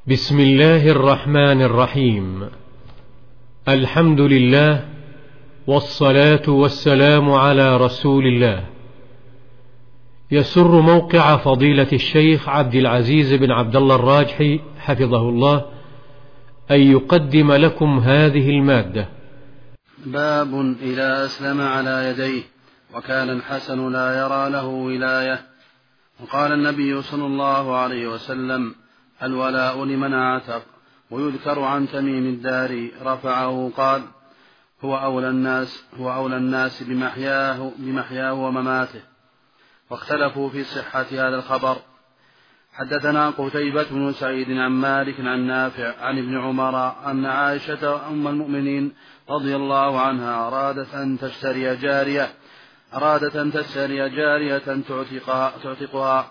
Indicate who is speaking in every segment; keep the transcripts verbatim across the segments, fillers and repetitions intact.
Speaker 1: بسم الله الرحمن الرحيم. الحمد لله والصلاة والسلام على رسول الله. يسر موقع فضيلة الشيخ عبد العزيز بن عبد الله الراجحي حفظه الله أن يقدم لكم هذه المادة.
Speaker 2: باب إذا أسلم على يديه وكان الحسن لا يرى له ولاية. وقال النبي صلى الله عليه وسلم: الولاء لمن اعتق. ويذكر عن تميم الداري رفعه قال: هو أولى الناس هو أولى الناس بمحياه بمحياه ومماته. واختلفوا في صحة هذا الخبر. حدثنا قتيبة بن سعيد عن مالك عن نافع عن ابن عمر أن عائشة أم المؤمنين رضي الله عنها أرادت أن تشتري جارية أرادت أن تشتري جارية تعتقها, تعتقها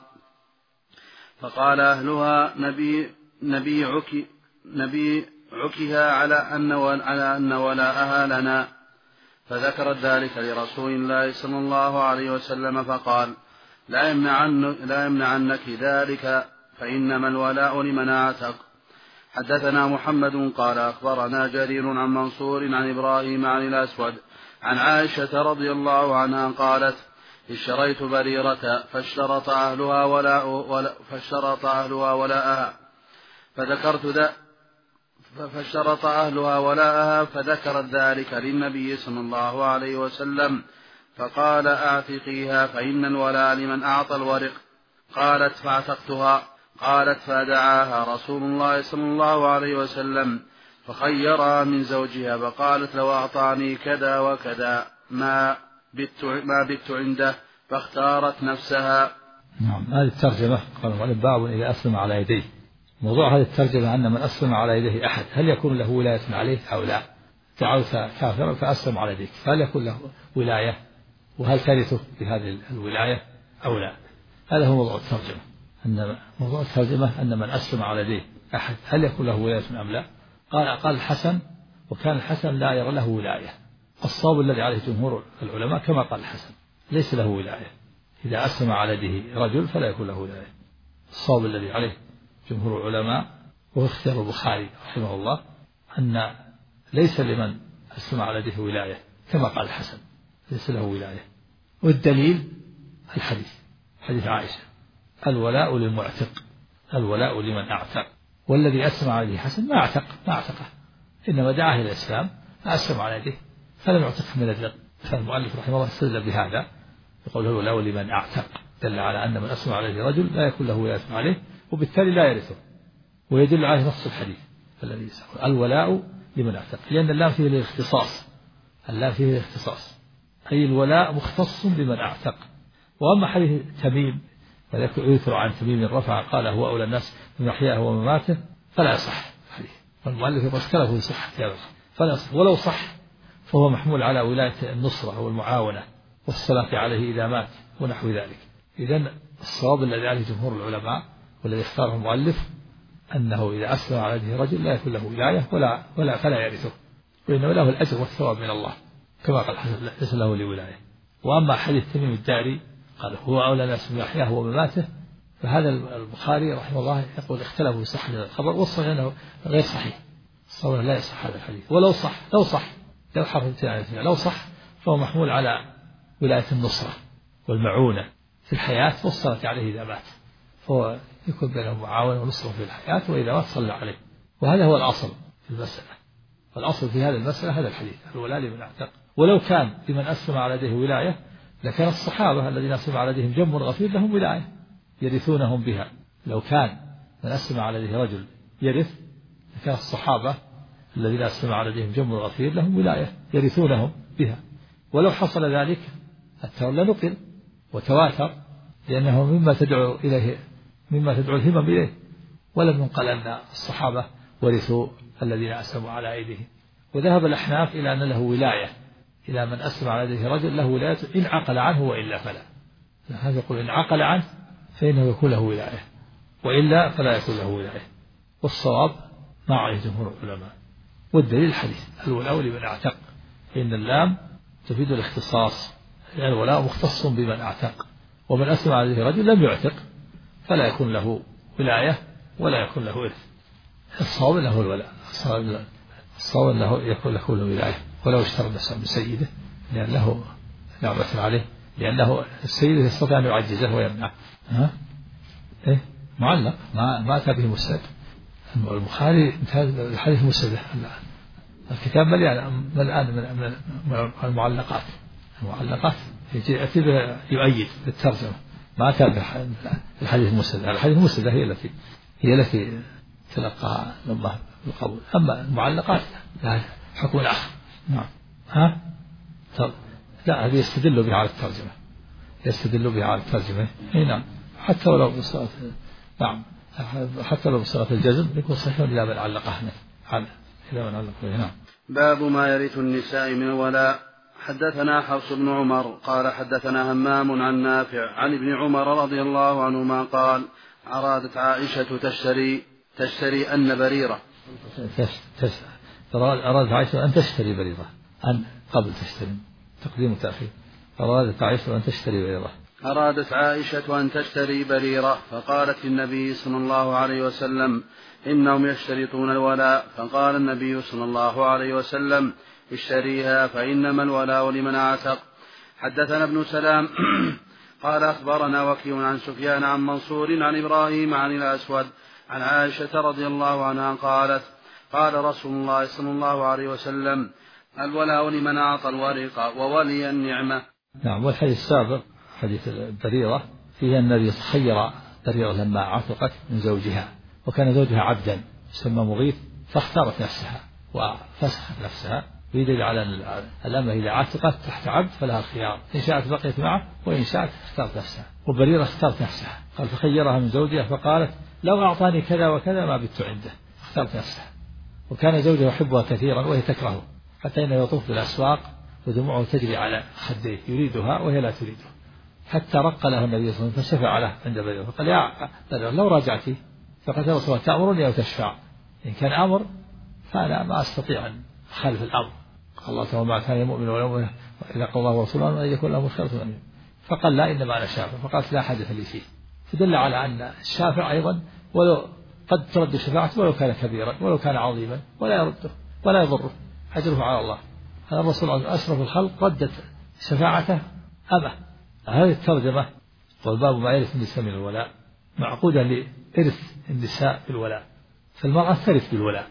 Speaker 2: فقال أهلها: نبي نبيعك نبيعكها على أن على أن ولاءها لنا. فذكرت ذلك لرسول الله صلى الله عليه وسلم فقال: لا يمنعن لا يمنعنك ذلك، فإنما الولاء لمن اعتق. حدثنا محمد قال أخبرنا جرير عن منصور عن إبراهيم عن الأسود عن عائشة رضي الله عنها قالت: اشتريت بريرة فاشترط أهلها ولاء ولا فاشترط أهلها ولاءها فذكرت ذا فاشترط أهلها ولاءها فذكرت ذلك للنبي صلى الله عليه وسلم فقال: أعتقيها فإن الولاء لمن أعطى الورق. قالت: فاعتقتها. قالت: فدعاها رسول الله صلى الله عليه وسلم فخيرها من زوجها فقالت: لو أعطاني كذا وكذا ما بت ما بت عنده، فاختارت نفسها.
Speaker 3: نعم. هذه الترجمة قال باب إذا أسلم على يديه. موضوع هذه الترجمة أن من أسلم على يديه أحد هل يكون له ولاية عليه أو لا؟ دعوت كافرا فأسلم على يديك، هل يكون له ولاية؟ وهل ترثه بهذه الولاية أو لا؟ هذا هو موضوع الترجمة. أن موضوع الترجمة أن من أسلم على يديه أحد هل يكون له ولاية أم لا؟ قال قال الحسن: وكان الحسن لا يرى له ولاية. الصواب الذي عليه جمهور العلماء كما قال الحسن، ليس له ولاية. إذا أسلم على يده رجل فلا يكون له ولاية. الصواب الذي عليه جمهور العلماء وهو اختيار البخاري رحمه الله أن ليس لمن أسلم على يده ولاية كما قال الحسن، ليس له ولاية. والدليل الحديث حديث عائشة: الولاء للمعتق، الولاء لمن أعتق. والذي أسلم على يده حسن ما أعتق ما أعتقه، إنما دعاه إلى الإسلام فأسلم على يده فلم يعتق من الرق. فالمؤلف رحمه الله استدل بهذا يقول: الولاء لمن أعتق، دل على أن من أسلم على يده رجل لا يكون له ولاية عليه وبالتالي لا يرثه، ويدل عليه نص الحديث الذي يسأل الولاء لمن أعتق، لأن اللام فيه الاختصاص، اللام فيه الاختصاص، أي الولاء مختص بمن أعتق. وأما حديث تميم ويذكر عن تميم رفع قال: هو أولى الناس بمحياه ومماته، فلا يصح الحديث. فالمؤلف اختلف في صحة هذا فلا يصح، ولو صح فهو محمول على ولاية النصرة والمعاونة والصلاة عليه إذا مات ونحو ذلك. إذن الصواب الذي عليه جمهور العلماء والذي اختاره المؤلف أنه إذا أسلم على يده رجل لا يكون له ولاية ولا ولا فلا يرثه، وإنما له الأجر والثواب من الله كما قال الحسن ليس له لولاية. وأما حديث تميم الداري قال: هو أولى الناس بمحياه ومماته، فهذا البخاري رحمه الله يقول اختلفوا في صحة الخبر، والصحيح أنه غير صحيح. الصواب لا يصح هذا الحديث، ولو صح لو صح لو حرفت لو صح فهو محمول على ولاية النصرة والمعونة في الحياة والصلاة عليه إذا مات، فهو يكون بينهم معاونة ونصرة في الحياة، وإذا مات صلى عليه. وهذا هو الأصل في المسألة، والأصل في هذه المسألة هذا الحديث: الولاء لمن أعتق. ولو كان لمن أسلم على يده ولاية لكان الصحابة الذين أسلم على يدهم جم غفير لهم ولاية يرثونهم بها. لو كان من أسلم على يده رجل يرث لكان الصحابة الذين أسلم على يدهم جم غفير لهم ولاية يرثونهم بها. ولو حصل ذلك التولى نقل وتواتر، لأنه مما تدعو إليه مما تدعو الهمم إليه، ولم ينقل أن الصحابة ورثوا الذين أسلموا على أيديهم. وذهب الأحناف إلى أن له ولاية، إلى من أسلم على يده رجل له ولاية إن عقل عنه وإلا فلا. هذا يقول إن عقل عنه فإنه يكون له ولاية، وإلا فلا يكون له ولاية. والصواب ما عليه جمهور العلماء. والدليل الحديث: الولاء لمن أعتق، فإن اللام تفيد الاختصاص، يعني الولاء مختص بمن أعتق، ومن أسلم على يده رجل لم يعتق فلا يكون له ولاية ولا يكون له إرث. الصواب له الولاء، الصواب له يكون له الولاية ولو اشترى نفسه بسيده لأنه نعمة عليه، لأنه السيد يستطيع أن يعجزه ويمنعه. ها؟ إيه؟ معلق ما ما أتى به مسند. البخاري الحديث مسند، الكتاب مليان ملآن من المعلقات، المعلقات يأتي يؤيد بالترجمة، ما أتى بالحديث المسند. الحديث المسند هي التي هي التي تلقى الله بالقبول، أما المعلقات لها حكم آخر. نعم. ها؟ طب لا، هذه يستدل بها على الترجمة، يستدل بها على الترجمة. اي نعم، حتى ولو بصيغة، نعم حتى لو بصيغة الجزم يكون صحيح إلى من علقه على إلى من علقه. نعم.
Speaker 2: باب ما يرث النساء من الولاء. حدثنا حفص بن عمر قال حدثنا همام عن نافع عن ابن عمر رضي الله عنهما قال أرادت عائشة تشتري تشتري أن بريرة
Speaker 3: أرادت عائشة أن تشتري بريرة، أن قبل تشتري تقديم وتأخير. أرادت عائشة أن تشتري بريرة
Speaker 2: أرادت عائشة أن تشتري بريرة فقالت للنبي صلى الله عليه وسلم إنهم يشترطون الولاء، فقال النبي صلى الله عليه وسلم اشتريها فإنما الولاء لمن اعتق. حدثنا ابن سلام قال أخبرنا وكيع عن سفيان عن منصور عن إبراهيم عن الأسود عن عائشة رضي الله عنها قالت قال رسول الله صلى الله عليه وسلم الولاء لمن أعطى الورق وولي النعمة.
Speaker 3: نعم. والحديث السابق حديث البريرة فيه النبي خير بريرة لما عتقت من زوجها، وكان زوجها عبدا يسمى مغيث، فاختارت نفسها وفسخت نفسها، ويدل على الأمة إذا عتقت تحت عبد فلها الخيار، إن شاءت بقيت معه وإن شاءت اختارت نفسها. وبريرة اختارت نفسها، قال فخيرها من زوجها فقالت لو أعطاني كذا وكذا ما بت عنده، اختارت نفسها. وكان زوجها يحبها كثيرا وهي تكرهه، حتى إنه يطوف بالأسواق ودموعه تجري على خديه يريدها وهي لا تريده، حتى رق له النبي صلى الله عليه وسلم فشفع له عند بريرة فقال يا بريرة لو راجعتي فقد رسول الله تأمرني أو تشفع، إن كان أمر فأنا ما أستطيع أن أخالف الأمر. قال الله تعالى ما كان المؤمن ولا مؤمن إذا قضى الله ورسوله أن يكون له خيرة من، فقال لا إنما أنا شافع، فقالت لا حدث لي فيه. فدل على أن الشافع أيضا ولو قد ترد شفاعته ولو كان كبيرا ولو كان عظيما ولا يرده ولا يضره، أجره على الله. هذا الرسول أشرف الخلق ردت شفاعته أبه. هذه الترجمة والباب ما يرث النساء من الولاء معقودة لإرث النساء بالولاء، فالمرأة ترث بالولاء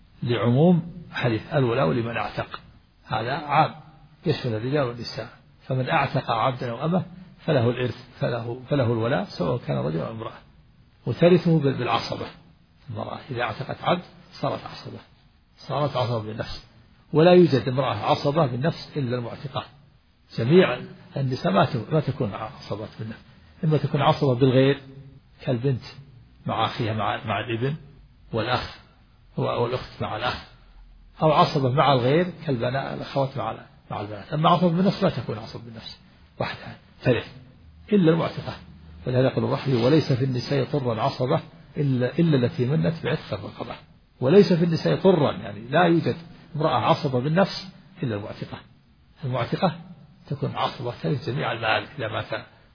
Speaker 3: لعموم حديث الولاء لمن اعتق، هذا عام يشمل الرجال والنساء، فمن اعتق عبدا أو أمه فله الإرث فله, فله الولاء سواء كان رجل أو امرأة، وترثه بالعصبة. المرأة إذا اعتقت عبد صارت عصبة، صارت عصبة بالنفس، ولا يوجد امرأة عصبة بالنفس إلا المعتقة. جميع النساء ما تكون عصبات بالنفس، إما تكون عصبة بالغير كالبنت مع أخيها مع, مع الابن والأخ والأخت مع الأخ، أو عصبة مع الغير كالبنات الأخوات مع مع البنات. أما عصبة بالنفس لا تكون عصبة بالنفس وحدها ترث إلا المعتقة. فلهذا يقول الرحبي وليس في النساء طرا عصبة إلا إلا التي منت بعتق الرقبة. وليس في النساء طرا يعني لا يوجد امرأة عصبة بالنفس إلا المعتقة. المعتقة تكون عصبة ترث جميع المال إذا مات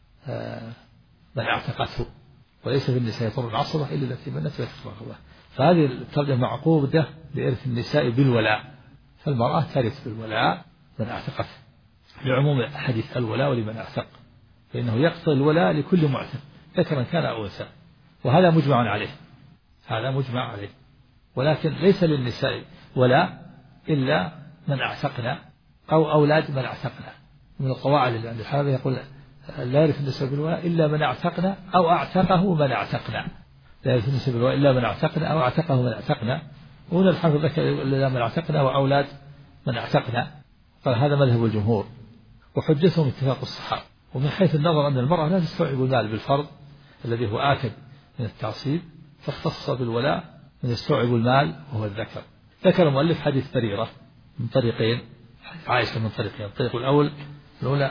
Speaker 3: من اعتقته. وليس في النساء طرا عصبة إلا التي منت بعتق الرقبة. فهذه الترجمة معقودة لإرث النساء بالولاء، فالمرأة ترث بالولاء من اعتقته لعموم حديث الولاء لمن اعتق، فإنه يقتضي الولاء لكل معتق ذكرا كان أو أنثى، وهذا مجمع عليه، هذا مجمع عليه. ولكن ليس للنساء ولاء إلا من اعتقنا أو أولاد من اعتقنا. من القواعد اللي عند الحنابلة يقول لا يرث النساء بالولاء إلا من اعتقنا أو اعتقه من اعتقنا، لا يرث النساء بالولاء إلا من اعتقنا أو اعتقه من اعتقنا. وهنا الحنابلة ذكر إلا من اعتقنا وأولاد من اعتقنا، قال هذا مذهب الجمهور وحجتهم اتفاق الصحابة. ومن حيث النظر أن المرأة لا تستوعب المال بالفرض الذي هو آكد من التعصيب، فاختص بالولاء من يستوعب المال وهو الذكر. ذكر المؤلف حديث بريرة من طريقين، عائشة من طريقين. الطريق الأول الأولى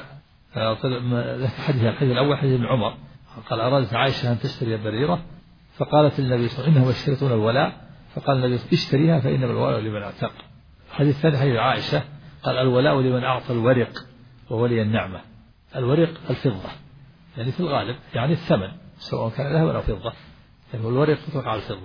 Speaker 3: حديث الحديث الأول حديث ابن عمر قال أرادت عائشة أن تشتري بريرة فقالت النبي صلى الله عليه وسلم إنهم يشترطون الولاء، فقال النبي اشتريها فإنما الولاء لمن اعتق. الحديث الثاني حديث عائشة قال الولاء لمن أعطى الورق وولي النعمة. الورق الفضة يعني في الغالب يعني الثمن سواء كان ذهبا أو فضة، يعني الورق يطلق على الفضة.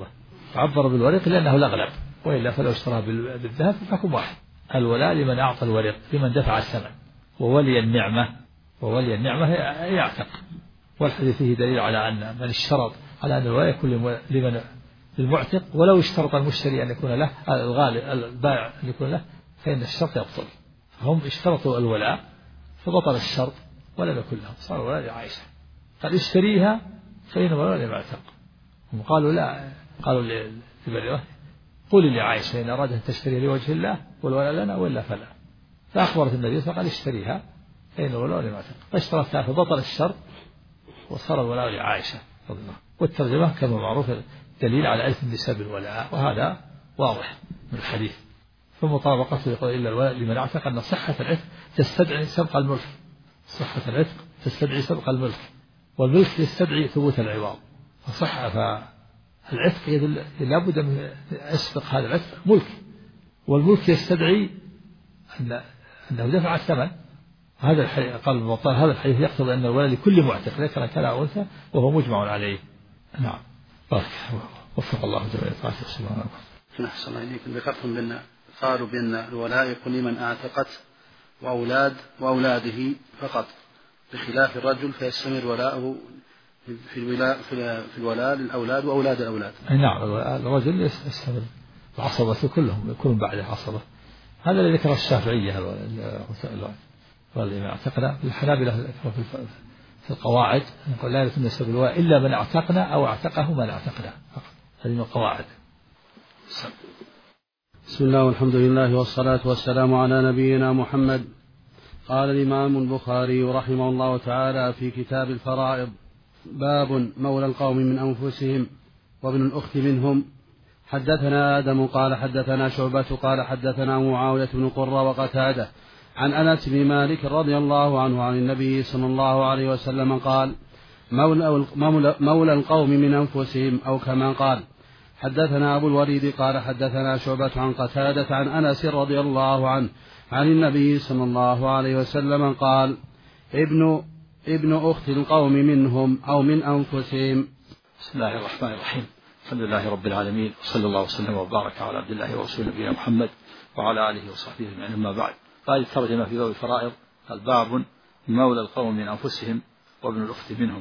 Speaker 3: عبر بالورق لأنه الأغلب، وإلا فلو اشترى بالذهب فكم واحد. الولاء لمن أعطى الورق، لمن دفع الثمن. وولي النعمة، وولي النعمة يعتق. والحديث فيه دليل على أن من اشترط على أن الولاء يكون لمن للمعتق، ولو اشترط المشتري أن يكون له الغالب البائع أن يكون له فإن الشرط يبطل. هم اشترطوا الولاء فبطل الشرط ولم يكن لهم، صار الولاء لعائشة. قال اشتريها فإن الولاء للمعتق. هم قالوا لا، قالوا لبريرة قولي لعائشة إن أراد أن تشتري لوجه الله والولاء لنا وإلا فلا. فأخبرت النبي فقال اشتريها فإن الولاء للمعتق، فاشترتها فبطل الشرط وصار الولاء لعائشة رضي الله. والترجمة كما معروف دليل على ألف النساء بالولاء، وهذا واضح من الحديث. فمطابقته يقول إلا الولاء لمن اعتق أن صحة العتق تستدعي سبق الملك، صحة العتق تستدعي سبق الملك، والملك يستدعي ثبوت العوض. فصح فالعتق يدل لابد من يسبق هذا العتق ملك، والملك يستدعي أن أنه دفع الثمن. هذا الحديث قال المطار هذا الحديث يقتضي أن الولاء لكل معتق ذكر كان أو أنثى وهو مجمع عليه. نعم. وفق الله جميع طاعته سبحانه وتعالى.
Speaker 2: أحسن الله إليكم. ذكرتم بأن قالوا بأن الولاء يكون لمن أعتقت وأولاد وأولاده فقط، بخلاف الرجل فيستمر ولاؤه في الولاء في الولاء للأولاد وأولاد الأولاد.
Speaker 3: نعم الرجل يستمر وعصبته كلهم يكون بعده عصبة. هذا اللي ذكر الشافعية والإمام اعتقنا. الحنابلة في القواعد يقول لا يتم نسب الولاء إلا من اعتقنا أو اعتقه من اعتقنا. هذه من القواعد.
Speaker 2: بسم الله والحمد لله والصلاة والسلام على نبينا محمد. قال الإمام البخاري رحمه الله تعالى في كتاب الفرائض: باب مولى القوم من أنفسهم وابن الأخت منهم. حدثنا آدم قال حدثنا شعبة قال حدثنا معاوية بن قرة وقتادة عن أنس بن مالك رضي الله عنه عن النبي صلى الله عليه وسلم قال: مولى, مولى القوم من أنفسهم، أو كما قال. حدثنا أبو الوليد قال حدثنا شعبة عن قتادة عن أنس رضي الله عنه عن النبي صلى الله عليه وسلم قال: ابن ابن أخت القوم منهم أو من أنفسهم.
Speaker 3: بسم الله الرحمن الرحيم. الحمد لله رب العالمين، وصلى الله وسلم وبارك على عبد الله ورسوله نبينا محمد وعلى آله وصحبه أجمعين. أما بعد، قال الترجمة في باب الفرائض: الباب مولى القوم من أنفسهم وابن الأخت منهم.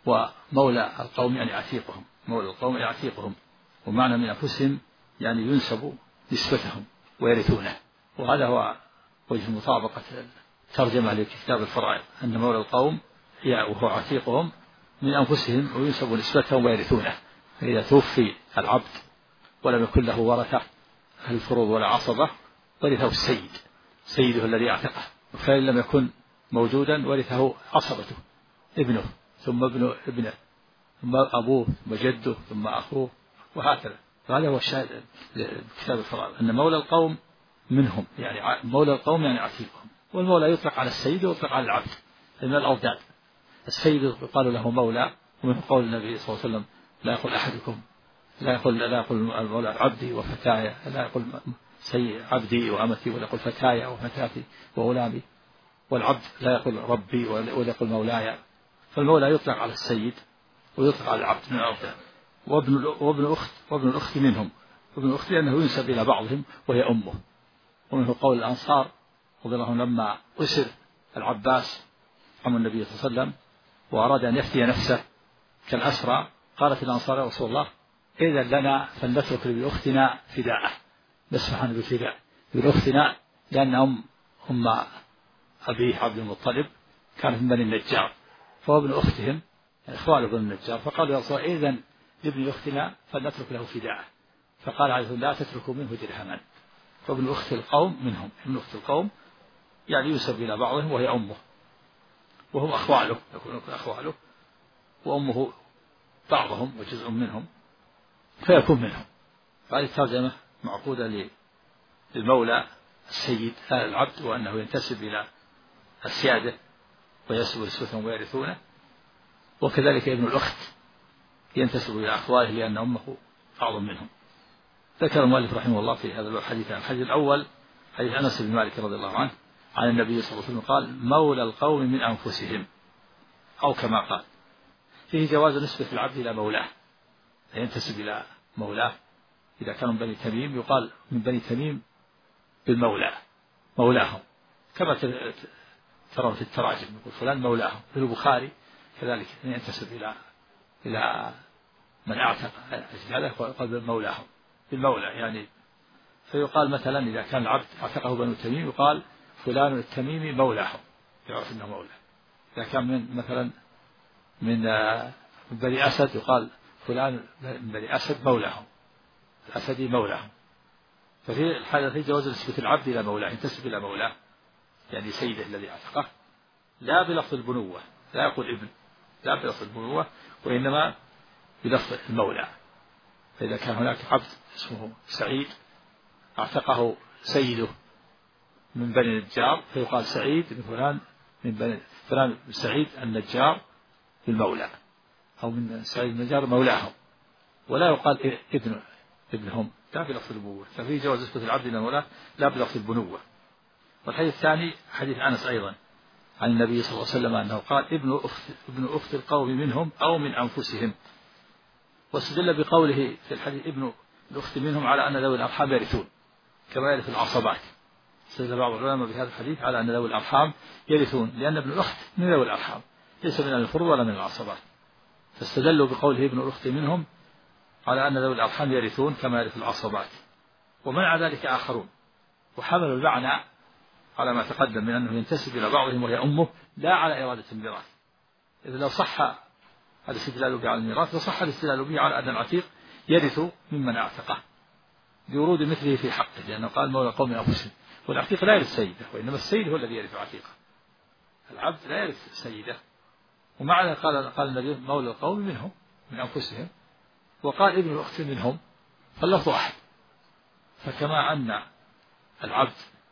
Speaker 3: ومولى القوم يعني عتيقهم، مولى القوم يعني عتيقهم، ومعنى من أنفسهم يعني ينسب نسبتهم ويرثونه. وهذا هو وجه مطابقة الترجمة لكتاب الفرائض، أن مولى القوم وهو عتيقهم من أنفسهم وينسب نسبتهم ويرثونه. فإذا توفي العبد ولم يكن له ورثة الفروض ولا عصبة ورثه السيد، سيده الذي اعتقه. فإن لم يكن موجودا ورثه عصبته، ابنه ثم ابن ابنه ثم أبوه ثم جده ثم أخوه وهكذا. فهذا هو الشاهد كتاب الفرائض، أن مولى القوم منهم، يعني مولى القوم يعني عتيقهم. والمولى يطلق على السيد ويطلق على العبد من الأوضاد. السيد يقال له مولى، ومن قول النبي صلى الله عليه وسلم: لا يقول أحدكم لا يقول لا يقول المولى عبدي وفتاي، لا يقول سيد عبدي وأمتي، ولا يقول فتاي وفتاتي وغلامي. والعبد لا يقول ربي ولا يقول مولاي. فالمولى يطلق على السيد ويطلق على العبد من الأوضاد. وابن وابن أخت وابن الأخت منهم. وابن الأخت لأنه ينسب إلى بعضهم وهي أمه. ومنه قول الأنصار رضي الله عنهم لما أسر العباس عم النبي صلى الله عليه وسلم وأراد أن يفتي نفسه كالأسرى، قالت الأنصار: يا رسول الله إذا لنا فلنترك لأختنا فداءه، نسمح عنه بالفداء لأختنا، لأن أم أم أبيه عبد المطلب كانت من بني النجار، فهو ابن أختهم إخوانه بن النجار. فقالوا: يا رسول الله إذا لابن أختنا فلنترك له فداءه. فقال عليه لا تتركوا منه درهما. فابن أخت القوم منهم. ابن أخت القوم يعني ينسب إلى بعضهم وهي أمه، وهم أخواله، يكونون أخواله، وأمه بعضهم وجزء منهم، فيكون منهم. فهذه الترجمة معقودة للمولى السيد هذا العبد، وأنه ينتسب إلى السيادة ويسب نسبتهم ويرثونه. وكذلك ابن الأخت ينتسب إلى أخواله لأن أمه بعض منهم. ذكر المؤلف رحمه الله في هذا الحديث. الحديث الأول حديث أنس بن مالك رضي الله عنه عن النبي صلى الله عليه وسلم قال: مولى القوم من أنفسهم، أو كما قال. فيه جواز نسبة العبد إلى مولاه، ينتسب إلى مولاه إذا كانوا من بني تميم يقال من بني تميم بالمولى مولاهم، كما ترون في التراجم يقول فلان مولاهم. في البخاري كذلك ينتسب إلى إلى من أعتق أجداده ويقال مولاهم بالمولى يعني. فيقال مثلا إذا كان العبد اعتقه بنو تميم يقال فلان التميمي مولاهم، يعرف أنه مولى. إذا كان من مثلا من بني أسد يقال فلان من بني أسد مولاهم، الأسدي مولاهم. ففي الحالة في جواز نسبة العبد إلى مولاه، ينتسب إلى مولاه يعني سيده الذي اعتقه، لا بلفظ البنوة، لا يقول ابن، لا بلفظ البنوة، وإنما بلفظ المولى. فإذا كان هناك عبد اسمه سعيد اعتقه سيده من بني النجار فيقال سعيد من فلان من بني فلان سعيد النجار بالمولى، أو من سعيد النجار مولاهم، ولا يقال ابن ابنهم، لا بلفظ البنوة. ففي جواز نسبة العبد إلى مولاه لا بلفظ البنوة. والحديث الثاني حديث أنس أيضا عن النبي صلى الله عليه وسلم أنه قال ابن أخت ابن أخت القوم منهم أو من أنفسهم، واستدل بقوله في الحديث ابن الأخت منهم على أن ذوي الأرحام يرثون كما يرث العصبات. استدل بعض العلماء بهذا الحديث على أن ذوي الأرحام يرثون، لأن ابن الأخت من ذوي الأرحام ليس من الفروض ولا من العصبات، فاستدلوا بقوله ابن الأخت منهم على أن ذوي الأرحام يرثون كما يرث العصبات. ومنع ذلك آخرون وحملوا المعنى على ما تقدم من أنه ينتسب إلى بعضهم وهي أمه، لا على إرادة الميراث. إذا لو صح الاستدلال به على الميراث لصح الاستدلال به على أن العتيق يرث ممن أعتقه لورود مثله في حقه، لأنه قال مولى قوم أنفسهم، والعتيق لا يرث سيده، وإنما السيد هو الذي يرث عتيقه، العبد لا يرث سيده. ومع ذلك قال قال النبي مولى القوم منهم من أنفسهم، وقال ابن الأخت منهم، فاللفظ واحد. فكما أن العبد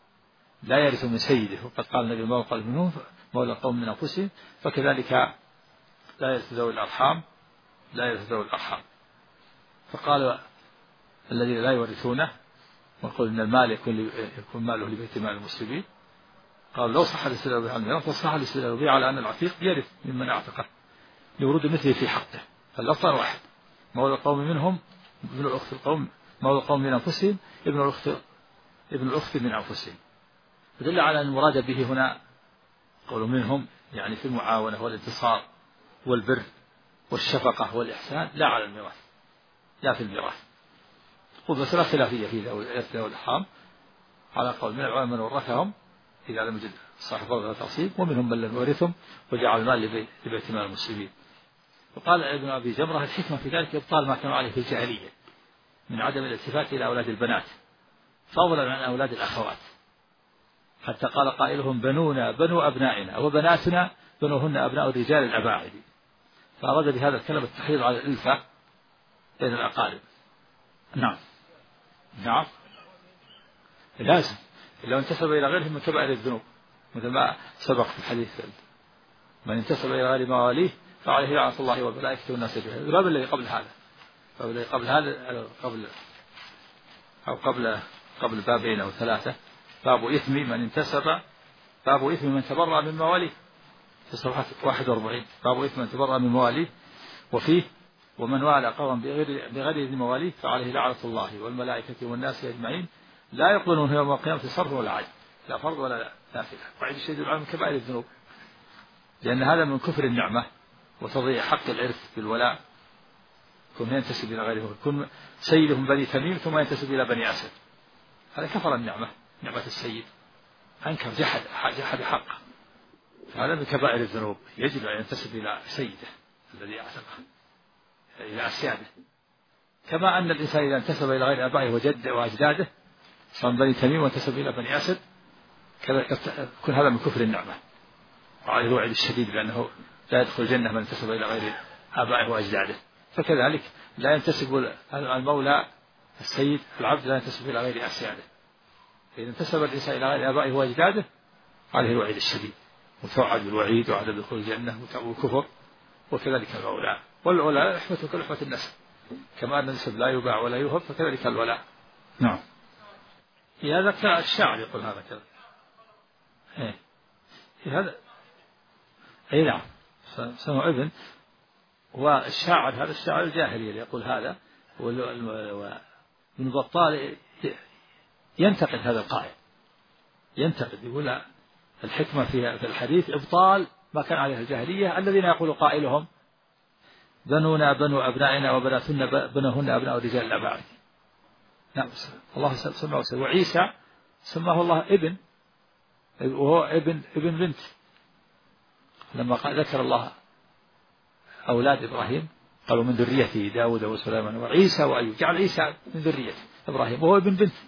Speaker 3: لا يرث من سيده وقد قال النبي مولى القوم منهم مولى القوم من أنفسهم، فكذلك لا يرث ذوي الأرحام لا يرث ذوي الأرحام. فقال الذين لا يورثونه ويقول إن المال يكون, يكون ماله لبيت مال المسلمين، قال لو صح الاستدلال به على الميراث فصح الاستدلال به على أن العتيق يرث ممن أعتقه لورود مثله في حقه. فاللفظ واحد، مولى القوم منهم ابن الأخت القوم مولى القوم من أنفسهم ابن الأخت ابن الأخت من أنفسهم. فدل على أن المراد به هنا قول منهم يعني في المعاونة والانتصار والبر والشفقة والإحسان، لا على الميراث، لا في الميراث. ومسألة خلافية في ذوي الأرحام على قول من العلماء من ورثهم إذا لم يجد صاحب فرض تقسيم، ومنهم من لم يورثهم وجعل المال لبيت مال المسلمين. وقال ابن أبي جمرة الحكمة في ذلك إبطال ما كانوا عليه في الجاهلية من عدم الالتفات إلى أولاد البنات فضلا عن أولاد الأخوات، حتى قال قائلهم بنونا بنو أبنائنا وبناتنا بنوهن أبناء الرجال الأباعد. فأراد بهذا الكلام التحريض على الإلفة بين الأقارب. نعم نعم لازم لو انتسب إلى غيرهم من كبائر الذنوب، مثل ما سبق في الحديث من انتسب إلى غير مواليه فعليه لعنة الله والملائكة والناس أجمعين. الباب الذي قبل هذا الباب الذي قبل هذا قبل أو قبل قبل بابين أو ثلاثة باب إثم من انتسب باب إثم من تبرأ من مواليه في صفحة واحد وأربعين. باب إثم من تبرأ من مواليه، وفيه ومن والى قوما بغير بغير ذي مواليه فعليه لعنة الله والملائكة والناس أجمعين لا يقبلون يوم القيامة صرف ولا عدل، لا فرض ولا نافلة. وعيد الشهيد العام من كبائر الذنوب، لأن هذا من كفر النعمة وتضييع حق الإرث بالولاء. كن ينتسب إلى غيره، كن سيدهم بني تميم ثم ينتسب إلى بني أسد، هذا كفر النعمة، نعمة السيد، أنكر جحد جحد حقه، فهذا من كبائر الذنوب. يجب أن ينتسب إلى سيده الذي أعتقه إلى أسياده. كما أن الإنسان إذا انتسب إلى غير آبائه وجده وأجداده صار بني تميم وانتسب إلى بني أسد كل هذا من كفر النعمة وعليه الوعيد الشديد بأنه لا يدخل الجنة من انتسب إلى غير آبائه وأجداده. فكذلك لا ينتسب المولى السيد العبد لا ينتسب إلى غير أسياده. فإذا انتسب الإنسان إلى غير آبائه وأجداده عليه الوعيد الشديد وتوعد بالوعيد وعدم دخول الجنة والكفر. وكذلك الولاء، والولاء رحمة كرحمة النسب، كما أن النسب لا يباع ولا يوهب فكذلك الولاء. نعم. في هذا الشاعر يقول هذا كذا. إيه. في هذا أي نعم سمع ابن والشاعر هذا الشاعر الجاهلي اللي يقول هذا ابن بطال ينتقد هذا القائل، ينتقد يقول الحكمة في الحديث إبطال ما كان عليه الجاهلية الذين يقول قائلهم بنونا بنو أبنائنا وبناتنا بنوهن أبناء رجال الآباء. نعم الله سماه وسلم. وعيسى سماه الله ابن، وهو ابن ابن بنت، لما قال ذكر الله أولاد إبراهيم قالوا من ذريته داود وسليمان وعيسى وأيوب، جعل عيسى من ذرية إبراهيم وهو ابن بنت.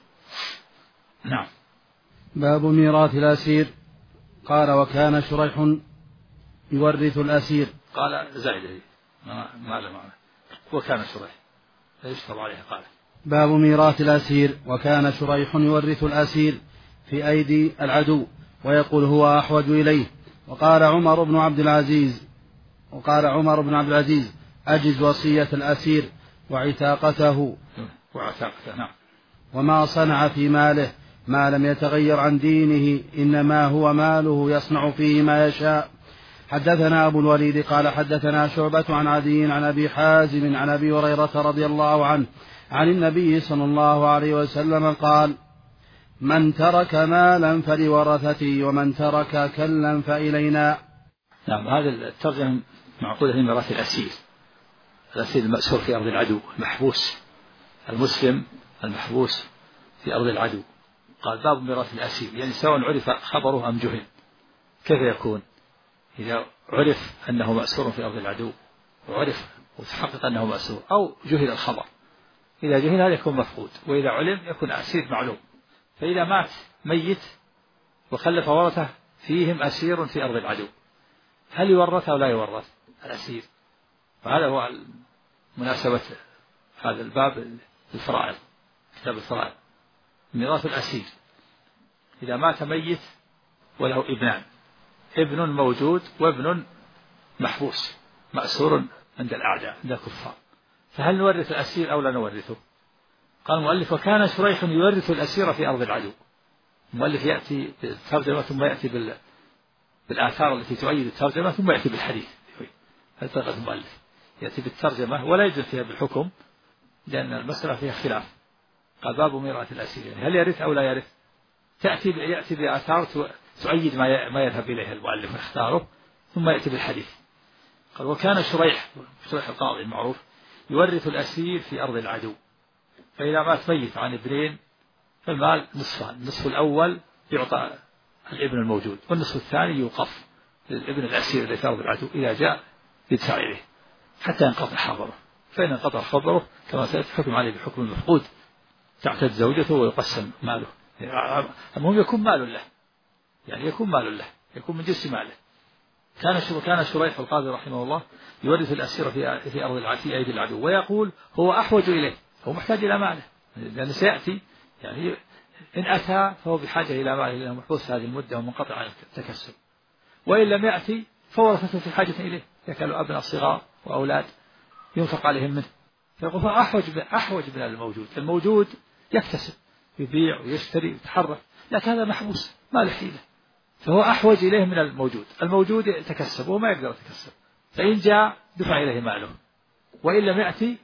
Speaker 3: نعم.
Speaker 2: باب ميراث الأسير. قال وكان شريح يورث الأسير.
Speaker 3: قال زائدة ما ما له معنى، وكان شريح لا يشترط عليه. قال
Speaker 2: باب ميراث الأسير. وكان شريح يورث الأسير في أيدي العدو ويقول هو أحوج إليه. وقال عمر بن عبد العزيز وقال عمر بن عبد العزيز أجز وصية الأسير وعتاقته
Speaker 3: وعتاقته. نعم.
Speaker 2: وما صنع في ماله ما لم يتغير عن دينه إنما هو ماله يصنع فيه ما يشاء. حدثنا أبو الوليد قال حدثنا شعبة عن عدي عن أبي حازم عن أبي هريرة رضي الله عنه عن النبي صلى الله عليه وسلم قال من ترك مالا فلورثته ومن ترك كلا فإلينا.
Speaker 3: نعم. هذا الترجمة معقولة في ميراث الأسير. الأسير المأسور في أرض العدو، المحبوس المسلم المحبوس في أرض العدو. قال باب ميراث الأسير، يعني سواء عرف خبره أم جهل. كيف يكون إذا عرف أنه مأسور في أرض العدو وعرف وتحقق أنه مأسور، أو جهل الخبر؟ إذا جهل هذا يكون مفقود، وإذا علم يكون أسير معلوم. فإذا مات ميت وخلف ورثه فيهم أسير في أرض العدو، هل يورث أو لا يورث الأسير؟ وهذا هو مناسبة هذا الباب الفرائض، كتاب الفرائض. ميراث الأسير إذا مات ميت وله ابنان، ابن موجود وابن محبوس مأسور عند الأعداء عند الكفار، فهل نورث الأسير أو لا نورثه؟ قال المؤلف وكان شريح يورث الأسير في أرض العدو. المؤلف يأتي بالترجمة ثم يأتي بالآثار التي تؤيد الترجمة ثم يأتي بالحديث. هذه طريقة المؤلف، يأتي بالترجمة ولا يجد فيها بالحكم لأن المسألة فيها خلاف. قال باب ميراث الأسير، يعني هل يرث أو لا يرث؟ تأتي يأتي بآثار تؤيد ما ما يذهب إليه المؤلف ويختاره ثم يأتي بالحديث. قال وكان شريح شريح القاضي المعروف يورث الأسير في أرض العدو، فإذا مات ميت عن ابنين فالمال نصفان، النصف الأول يعطى الابن الموجود والنصف الثاني يوقف للابن الأسير الذي في أرض العدو إذا جاء يدفع إليه حتى ينقطع خبره. فإن انقطع خبره كما سيأتي حكم عليه بحكم المفقود، تعتد زوجته ويقسم ماله. المهم يكون مال له، يعني يكون مال له، يكون من جنس ماله. كان كان شريح القاضي رحمه الله يورث الأسير في في أرض العدو في أيدي العدو ويقول هو أحوج إليه، هو محتاج إلى ماله لأنه سيأتي، يعني إن أتى فهو بحاجة إلى ماله لأنه محبوس هذه المدة ومنقطع عن التكسب، وإن لم يأتي فورثته في حاجة إليه، يكالوا أبناء صغار وأولاد ينفق عليهم منه. فيقول هو أحوج أحوج من الموجود، الموجود يكتسب يبيع ويشتري ويتحرك، لكن هذا محبوس ما له حيلة، فهو أحوج إليه من الموجود. الموجود يتكسب وما يقدر يتكسب، فإن جاء دفع إليه ماله، وإن لم يأتي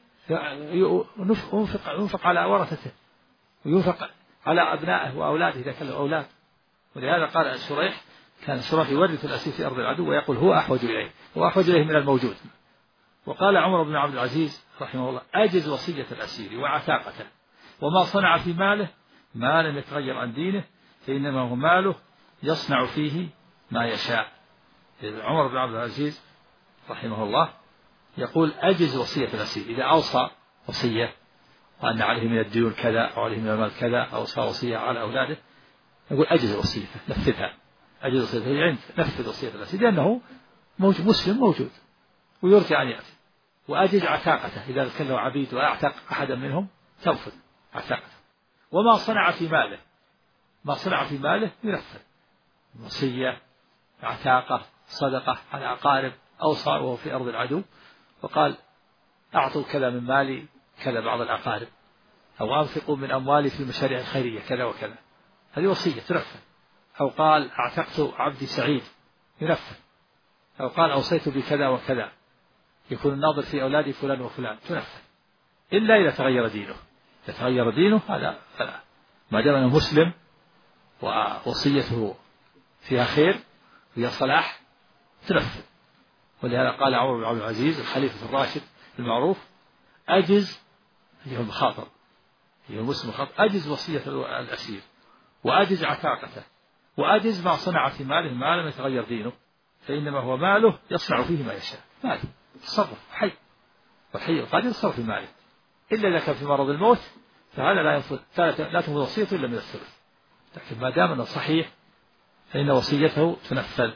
Speaker 3: ينفق, ينفق على ورثته وينفق على أبنائه وأولاده إذا كان له أولاد. ولهذا قال شريح كان شريح يورث الأسير في أرض العدو ويقول هو أحوج إليه، هو أحوج إليه من الموجود. وقال عمر بن عبد العزيز رحمه الله أجز وصية الأسير وعتاقته، وما صنع في ماله ما لم يتغير عن دينه فإنما هو ماله يصنع فيه ما يشاء. عمر بن عبد العزيز رحمه الله يقول أجز وصية الأسير، إذا أوصى وصية وأن عليه من الديون كذا أو عليه من المال كذا، أوصى وصية على أولاده، يقول أجز وصيته نفذها، أجز وصيته يعني نفذ وصية الأسير لأنه موجود مسلم موجود ويرجع أن يأتي. وأجز عتاقته، إذا كان له عبيد وأعتق أحدا منهم تنفذ عتاقته. وما صنع في ماله ما صنع في ماله ينفذ، وصية عتاقة صدقة على أقارب، أوصى وهو في أرض العدو وقال أعطوا كذا من مالي كذا بعض الأقارب، أو أنفقوا من أموالي في المشاريع الخيرية كذا وكذا، هذه وصية تنفذ. أو قال أعتقت عبدي سعيد ينفذ. أو قال أوصيت بكذا وكذا، يكون الناظر في أولادي فلان وفلان تنفذ، إلا إذا تغير دينه. يتغير دينه هذا فلا، ما دام أنه مسلم ووصيته فيها خير وفيها صلاح تنفذ. ولهذا قال عمر بن عبد العزيز الخليفة الراشد المعروف: أجز أيها المخاطر، أيها المسلم الخاطر، أجز وصية الأسير، وأجز عتاقته، وأجز ما صنع في ماله ما لم يتغير دينه، فإنما هو ماله يصنع فيه ما يشاء. ماله تصرف حي، والحي القادر يتصرف في ماله، إلا إذا كان في مرض الموت فهذا لا ينفذ، لا تنفذ وصيته إلا من الثلث. لكن ما دام أنه صحيح فإن وصيته تنفذ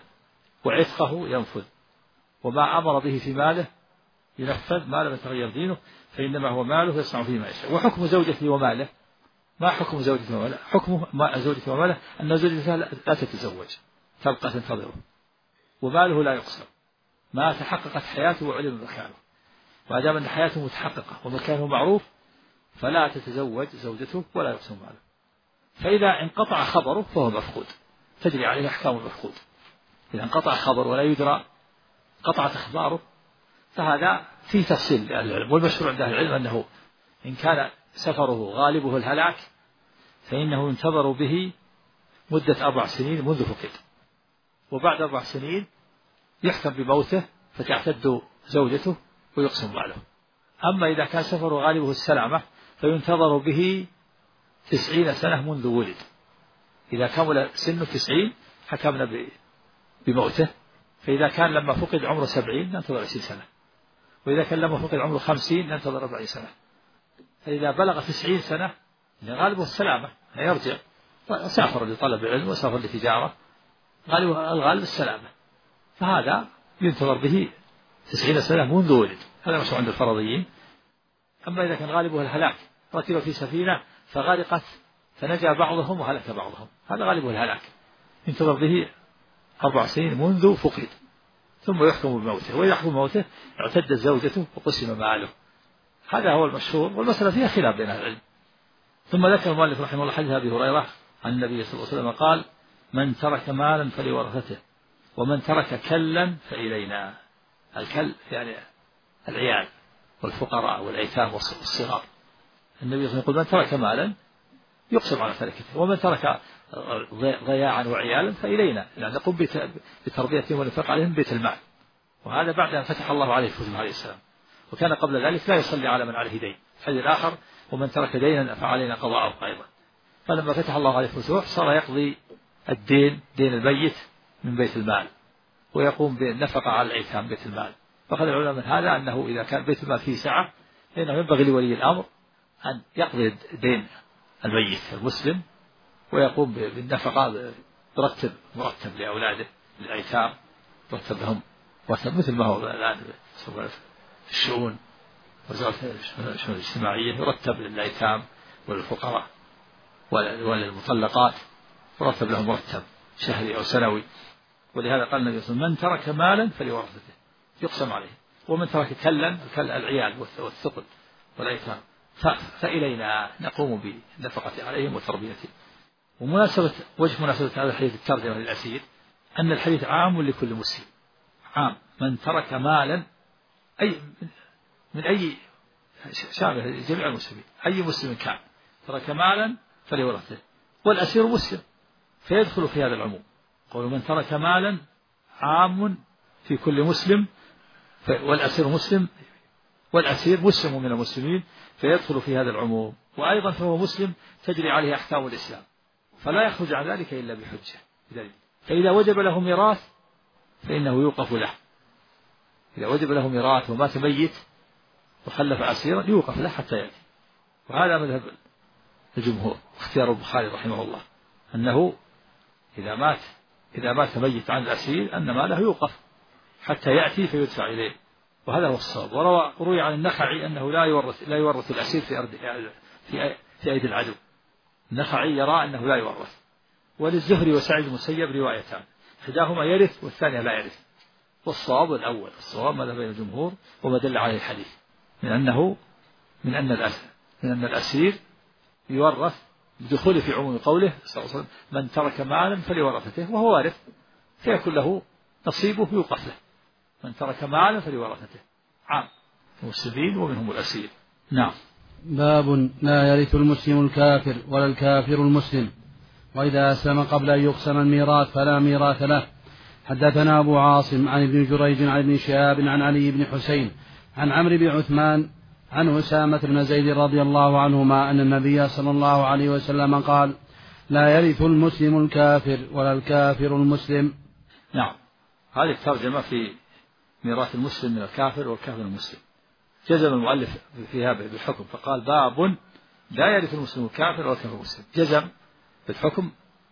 Speaker 3: وعتقه ينفذ، وما أمر به في ماله ينفذ ما لم يتغير دينه، فإنما هو ماله يصنع فيه ما يشاء. وحكم زوجته وماله، ما حكم زوجته وماله؟ حكمه ما زوجته وماله أن زوجته لا تتزوج، تبقى تنتظره، وماله لا يقسم ما تحققت حياته وعلم مكانه. ما دام أن حياته متحققة ومكانه معروف فلا تتزوج زوجته ولا يقسم ماله. فإذا انقطع خبره فهو مفقود، تجري عليه أحكام المفقود. إذا انقطع خبره ولا يدرى، قطعت أخباره، فهذا فيه تفصيل لأهل العلم. والمشهور عند أهل العلم أنه إن كان سفره غالبه الهلاك فإنه ينتظر به مدة أربع سنين منذ فقد، وبعد أربع سنين يحكم بموته فتعتد زوجته ويقسم ماله. أما إذا كان سفره غالبه السلامة فينتظر به تسعين سنة منذ ولد. إذا كمل سنه تسعين حكمنا بموته، فإذا كان لما فقد عمره سبعين ننتظر عشرين سنة، وإذا كان لما فقد عمره خمسين ننتظر أربعين سنة. فإذا بلغ تسعين سنة غالبه السلامة يرجع، سافر لطلب العلم وسافر لتجارة، غالبه الغالب السلامة، فهذا ينتظر به تسعين سنة منذ ولد. هذا مشروع عند الفرضيين. أما إذا كان غالبه الهلاك، ركب في سفينة فغرقت فنجا بعضهم وهلك بعضهم، هذا غالبه الهلاك، ينتظر به أربع سنين منذ فقد، ثم يحكم بموته. وإذا يحكم بموته اعتدت زوجته وقسم ماله. هذا هو المشهور، والمسألة فيها خلاف بين أهل العلم. ثم ذكر المؤلف رحمه الله حديث أبي هريرة عن النبي صلى الله عليه وسلم قال: من ترك مالا فلورثته، ومن ترك كلا فإلينا. الكل يعني العيال والفقراء والأيتام والصغار. النبي صلى الله عليه وسلم يقول: من ترك مالا يقسم على تركته، ومن ترك ضياعا وعيالا فإلينا، يعني نقوم بتربيتهم والإنفاق عليهم بيت المال. وهذا بعد أن فتح الله عليه الفتوح عليه السلام، وكان قبل ذلك لا يصلي على من عليه دين. الحديث الآخر: ومن ترك دينا فعلينا قضاءه أيضا. فلما فتح الله عليه الفتوح صار يقضي الدين، دين الميت، من بيت المال، ويقوم بالنفقة على الأيتام بيت المال. فأخذ العلماء من هذا أنه إذا كان بيت المال فيه سعة فإنه ينبغي لولي الأمر أن يقضي دين الميت المسلم ويقوم بالنفقة، يرتب مرتب لأولاده للأيتام، يرتب لهم مرتب مثل ما هو الآن الشؤون وزارة الشؤون الاجتماعية، يرتب للأيتام وللفقراء وللمطلقات، يرتب لهم مرتب شهري أو سنوي. ولهذا قال النبي صلى الله عليه وسلم: من ترك مالا فلورثته يقسم عليه، ومن ترك كلا العيال والثقل والأيتام فإلينا نقوم بالنفقة عليهم وتربيتهم. ومناسبة وجه مناسبة هذا الحديث الترجمة للأسير أن الحديث عام لكل مسلم، عام. من ترك مالا أي من أي شامل جميع المسلمين، أي مسلم كان ترك مالا فليورثه، والأسير مسلم فيدخل في هذا العموم. قول من ترك مالا عام في كل مسلم، والأسير مسلم، والأسير مسلم من المسلمين فيدخل في هذا العموم. وأيضا فهو مسلم تجري عليه أحكام الإسلام، فلا يخرج عن ذلك إلا بحجة. فإذا وجب له ميراث فإنه يوقف له، إذا وجب له ميراث ومات ميت وخلف أسيرا يوقف له حتى يأتي. وهذا مذهب الجمهور، اختيار البخاري رحمه الله، أنه إذا مات إذا مات ميت عن الأسير أن ماله يوقف حتى يأتي فيدفع إليه، وهذا هو الصواب. وروى روي عن النخعي أنه لا يورث لا يورث الأسير في أرض في في أيدي العدو. النخعي يرى أنه لا يورث. وللزهري وسعيد المسيب روايتان، إحداهما يرث والثانية لا يرث، والصواب الأول. الصواب ما بين الجمهور وما دل عليه الحديث من أنه من أن الأسير من أن الأسير يورث بدخول في عموم قوله صلى الله عليه وسلم: من ترك مالا فلورثته، وهو وارث فيكون له نصيبه يوقف له. من ترك مالا فلورثته عام المسلمين ومنهم الأسير. نعم.
Speaker 2: باب لا يرث المسلم الكافر ولا الكافر المسلم، وإذا أسلم قبل أن يقسم الميراث فلا ميراث له. حدثنا أبو عاصم عن ابن جريج عن ابن شهاب عن علي بن حسين عن عمرو بن عثمان عن أسامة بن زيد رضي الله عنهما أن النبي صلى الله عليه وسلم قال: لا يرث المسلم الكافر ولا الكافر المسلم.
Speaker 3: نعم، هذه الترجمة في ميراث المسلم من الكافر والكافر المسلم. جزم المؤلف فيها بالحكم فقال: باب لا يرث المسلم الكافر ولا الكافر المسلم. جزم بالحكم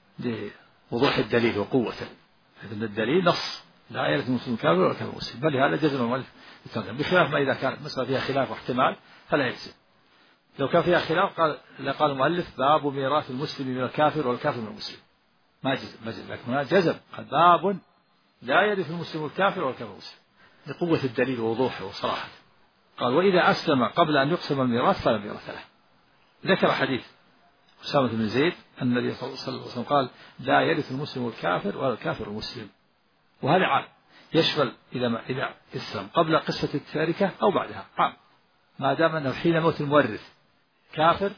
Speaker 3: لوضوح الدليل وقوته، لأن الدليل نص لا يرث المسلم الكافر ولا الكافر المسلم، بل هذا جزم المؤلف بالترجمة، بخلاف ما إذا كانت مسألة فيها خلاف واحتمال فلا يجزم. لو كان فيها خلاف قال لقال المؤلف: باب ميراث المسلم من الكافر والكافر من المسلم، ما جزم ما جزم، لكن هنا جزم قال: باب لا يرث المسلم الكافر والكافر المسلم، لقوة الدليل ووضوحه وصراحته. قال: وإذا أسلم قبل أن يقسم الميراث فلا ميراث له. ذكر حديث أسامة بن زيد أن النبي صلى الله عليه وسلم قال: لا يرث المسلم الكافر ولا الكافر المسلم، وهذا عام يشمل إذا ما إذا أسلم قبل قصة التاركة أو بعدها، عام ما دام أنه حين موت المورث كافر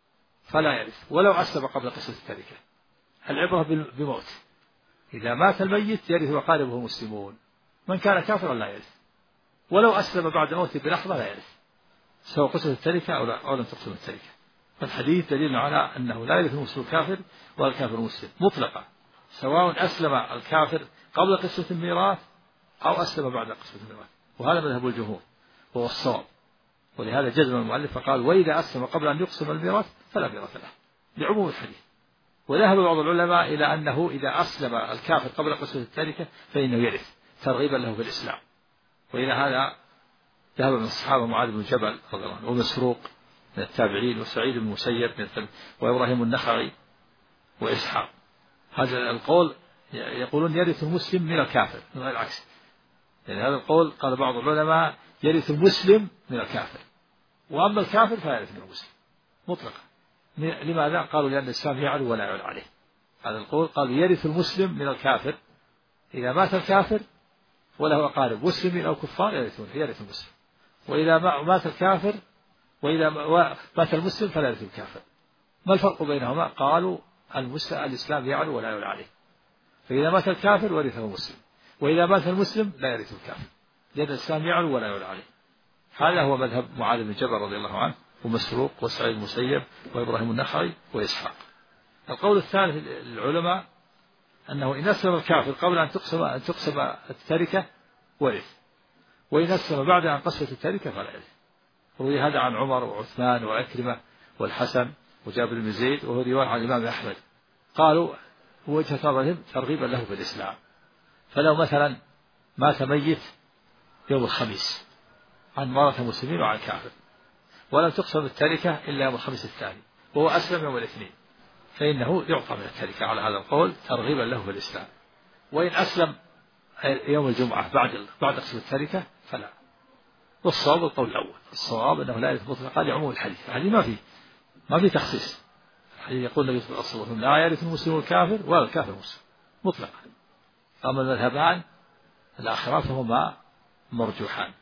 Speaker 3: فلا يرث، ولو أسلم قبل قصة التاركة. العبرة بموت، إذا مات الميت يرث وقاربه مسلمون، من كان كافرا لا يرث، ولو أسلم بعد موته بلحظة لا يرث، سواء قصة التركة أو, أو لم تقسم التركة. فالحديث دليل على أنه لا يرث المسلم الكافر ولا الكافر المسلم مطلقا، سواء أسلم الكافر قبل قصة الميراث أو أسلم بعد قصة الميراث، وهذا مذهب الجمهور وهو الصواب. ولهذا جزم المؤلف فقال: وإذا أسلم قبل أن يقسم الميراث فلا ميراث له، لعموم الحديث. وذهب بعض العلماء إلى أنه إذا أسلم الكافر قبل قصة التركة فإنه يرث ترغيبا له في الإسلام. وإلى هذا ذهب من الصحابة معاذ بن جبل رضي الله عنه، ومسروق من التابعين، وسعيد بن المسيب من التابعين، وإبراهيم النخعي وإسحاق. هذا القول يقولون يرث المسلم من الكافر من غير العكس، يعني هذا القول قال بعض العلماء يرث المسلم من الكافر، وأما الكافر فلا يرث من المسلم مطلقا. لماذا؟ قالوا لأن الإسلام يعلو ولا يعلى عليه. هذا القول قالوا يرث المسلم من الكافر، إذا مات الكافر وله أقارب مسلمين أو كفار يرثون يرث المسلم، وإذا مات الكافر وإذا مات المسلم فلا يرث الكافر. ما الفرق بينهما؟ قالوا الإسلام يعلو ولا يعلى عليه، فإذا مات الكافر ورثه المسلم، وإذا مات المسلم لا يرث الكافر، لأن الإسلام يعلو ولا يعلى عليه. هذا هو مذهب معاذ بن جبل رضي الله عنه ومسروق وسعيد المسيب وإبراهيم النخعي وإسحاق. القول الثالث للعلماء أنه إن أسلم الكافر قبل أن تقسم أن تقسم التركة ورث، وإن أسلم بعد أن قسمت التركة فلا يرث. روي هذا عن عمر وعثمان وعكرمة والحسن وجابر بن زيد، وهو رواية عن الإمام أحمد. قالوا وجهة نظرهم ترغيبا له في الإسلام. فلو مثلا مات ميت يوم الخميس عن مرة مسلمين وعن كافر، ولم تقسم التركة إلا يوم الخميس الثاني، وهو أسلم يوم الاثنين، فإنه يعطى من التركة على هذا القول ترغيبا له في الإسلام. وإن أسلم يوم الجمعة بعد بعد قسم التركة فلا. والصواب القول الأول، الصواب أنه لا يرث مطلقا لعموم الحديث. الحديث ما فيه ما فيه تخصيص. الحديث يقول النبي صلى الله عليه وسلم: لا يرث المسلم الكافر ولا الكافر المسلم مطلقا. أما المذهبان الآخران فهما مرجوحان.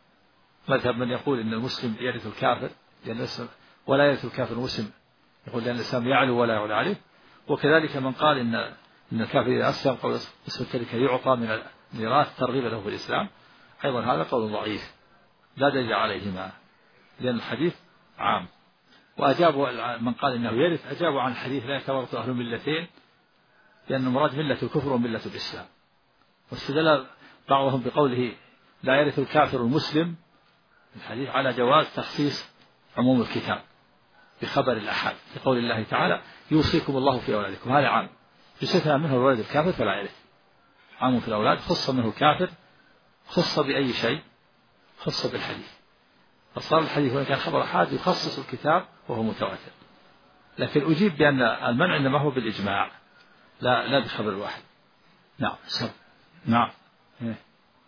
Speaker 3: مذهب من يقول إن المسلم يرث الكافر لأن ولا يرث الكافر المسلم، يقول لأن الإسلام يعلو ولا يعلى عليه. وكذلك من قال إن إن الكافر إذا أسلم قبل قسم التركة يعطى من الميراث ترغيبا له في الإسلام، أيضا هذا قول ضعيف لا دليل عليهما، لأن الحديث عام. وأجابوا من قال إنه يرث أجابوا عن الحديث لا يتورط أهل الملتين، لأن المراد ملة الكفر وملة الإسلام. واستدل بعضهم بقوله لا يرث الكافر المسلم الحديث على جواز تخصيص عموم الكتاب بخبر الأحاد، لقول الله تعالى: يوصيكم الله في أولادكم، هذا عام يستثنى منه الولد الكافر فلا يرث. عام في الأولاد خص منه الكافر، خص بأي شيء؟ خص بالحديث. فصار الحديث وإن كان خبر أحاد يخصص الكتاب وهو متواتر. لكن أجيب بأن المنع إنما هو بالإجماع لا لا بخبر الواحد. نعم سب. نعم إيه؟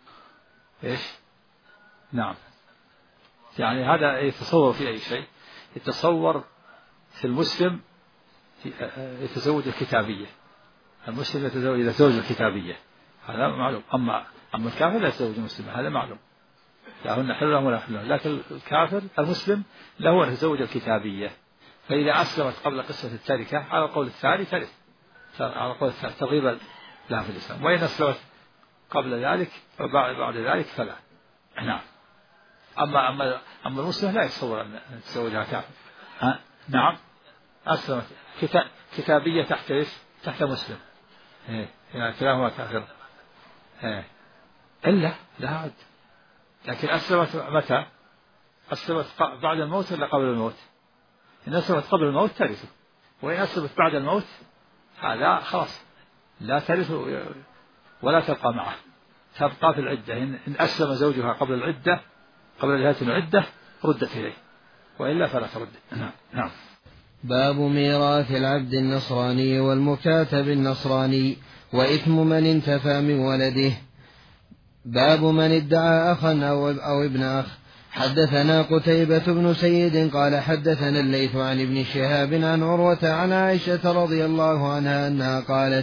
Speaker 3: إيش نعم يعني هذا يتصور في أي شيء، يتصور في المسلم يتزوج الكتابية، المسلم يتزوج يتزوج الكتابية، هذا معلوم. أما أما الكافر لا يتزوج المسلم، هذا معلوم. لهن حل لهم ولا حل، لكن الكافر المسلم له أن يتزوج الكتابية، فإذا أسلمت قبل قصة التركة على القول الثاني ترث، على القول الثاني ترغيب لها في الإسلام، وإن أسلمت قبل ذلك وبعد ذلك فلا. نعم. أما أما أما المسلم لا يتصور أن يتزوجها كافر. نعم. أسلمت كتابية تحت إيش؟ تحت مسلم. إيه يعني كلاهما كافر. إيه إلا لا عد. لكن أسلمت متى؟ أسلمت بعد الموت ولا قبل الموت؟ إن أسلمت قبل الموت ترث، وإن أسلمت بعد الموت هذا خلاص لا ترث ولا تبقى معه، تبقى في العدة. إن أسلم زوجها قبل العدة قبل نهاية العدة ردت إليه، وإلا فلا ترد. نعم.
Speaker 2: باب ميراث العبد النصراني والمكاتب النصراني وإثم من انتفى من ولده. باب من ادعى أخا أو, أو ابن أخ. حدثنا قتيبة بن سيد قال حدثنا الليث عن ابن شهاب عن عروة عن عائشة رضي الله عنها أنها قالت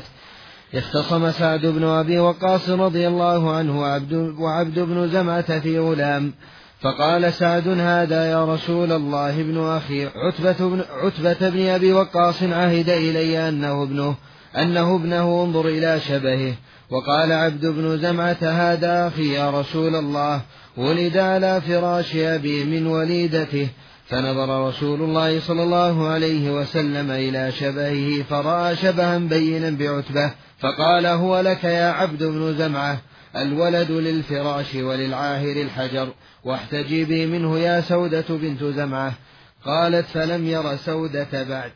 Speaker 2: اختصم سعد بن أبي وقاص رضي الله عنه وعبد, وعبد بن زمعة في غلام، فقال سعد هذا يا رسول الله ابن أخي عتبة بن, عتبة بن أبي وقاص عهد إلي أنه ابنه أنه ابنه انظر إلى شبهه. وقال عبد بن زمعة هذا أخي يا رسول الله ولد على فراش أبي من وليدته. فنظر رسول الله صلى الله عليه وسلم إلى شبهه فرأى شبها بينا بعتبة، فقال هو لك يا عبد بن زمعة، الولد للفراش وللعاهر الحجر، واحتجبي منه يا سودة بنت زمعة. قالت فلم ير سودة بعد.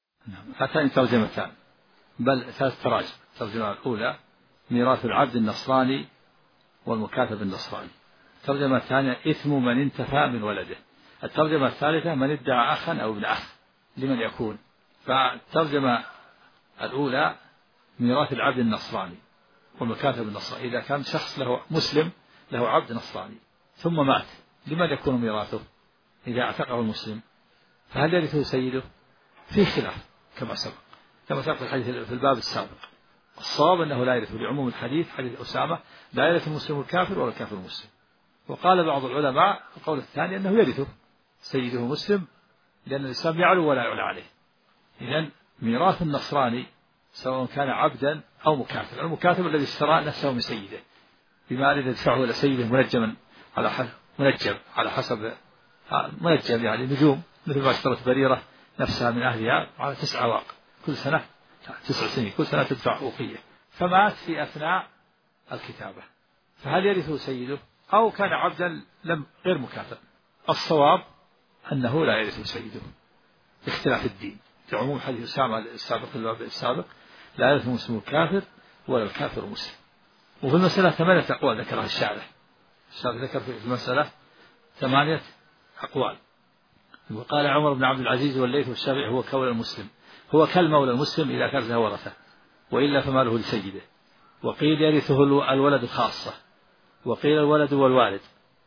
Speaker 3: هاتان ترجمتان بل ثلاث تراجم. الترجمة الأولى ميراث العبد النصراني والمكاتب النصراني. الترجمة الثانية إثم من انتفى من ولده. الترجمة الثالثة من ادعى أخا أو ابن أخ لمن يكون. فالترجمة الأولى ميراث العبد النصراني والمكاتب النصراني، إذا كان شخص له مسلم له عبد نصراني ثم مات لمن يكون ميراثه؟ إذا اعتقه المسلم فهل يرثه سيده؟ فيه خلاف كما سبق كما سبق الحديث في الباب السابق. الصواب أنه لا يرثه لعموم الحديث حديث أسامة لا يرث المسلم الكافر ولا الكافر المسلم. وقال بعض العلماء القول الثاني أنه يرثه سيده مسلم لأن الإسلام يعلو ولا يعلى عليه. إذن ميراث النصراني سواء كان عبدا أو مكاتب. المكاتب الذي اشترى نفسه من سيده بمال يدفعه إلى سيده منجما على حسب منجم على حسب منجم يعني نجوم، مثل ما اشترت بريرة نفسها من أهلها على تسع أواق كل سنة تسع سنين كل سنة تدفع أوقية، فمات في أثناء الكتابة، فهل يرثه سيده أو كان عبدا لم غير مكاتب؟ الصواب أنه لا يرثه سيده باختلاف الدين لعموم حديث أسامة السابق في الباب السابق لا يرث المسلم الكافر ولا الكافر المسلم. وفي المسألة ثمانية أقوال ذكرها الشارح. الشارح ذكر في المسألة ثمانية أقوال. وقال عمر بن عبد العزيز والليث والشافعي هو كول المسلم هو كالمولى المسلم إذا كرزه ورثه وإلا فماله لسيده. وقيل يرثه الولد خاصة، وقيل الولد والوالد،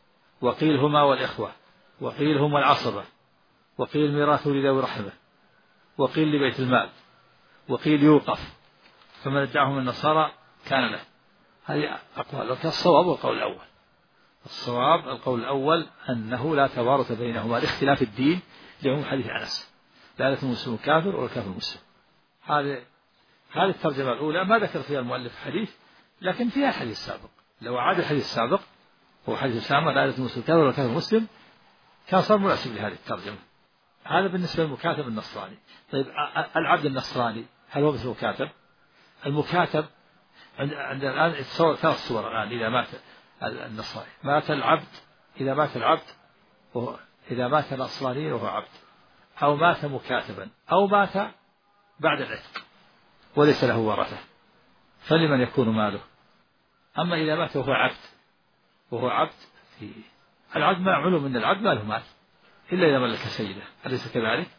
Speaker 3: وقيل هما والإخوة، وقيل هما العصبة، وقيل ميراثه لذوي رحمه، وقيل لبيت المال، وقيل يوقف، فمن ادعهم النصارى كان له. هذه أقوال. لكن الصواب القول الأول. الصواب القول الأول أنه لا توارث بينهما لاختلاف الدين لعموم حديث أنس لا يرث المسلم الكافر ولا الكافر المسلم. هذه هذه الترجمة الأولى ما ذكر فيها المؤلف حديث، لكن فيها حديث سابق. لو عاد الحديث السابق هو حديث أسامة لا يرث المسلم الكافر ولا الكافر المسلم كان صار مناسب لهذه الترجمة. هذا بالنسبة للمكاتب النصراني. طيب العبد النصراني هل هو مثل المكاتب؟ المكاتب عند الآن ثلاث صور الآن. إذا مات النصراني مات العبد، إذا مات العبد وهو إذا مات النصراني وهو عبد، أو مات مكاتبا، أو مات بعد العتق وليس له ورثة، فلمن يكون ماله؟ أما إذا مات وهو عبد وهو عبد في العبد ما علم من العبد ما له مال إلا إذا ملك سيده، أليس كذلك؟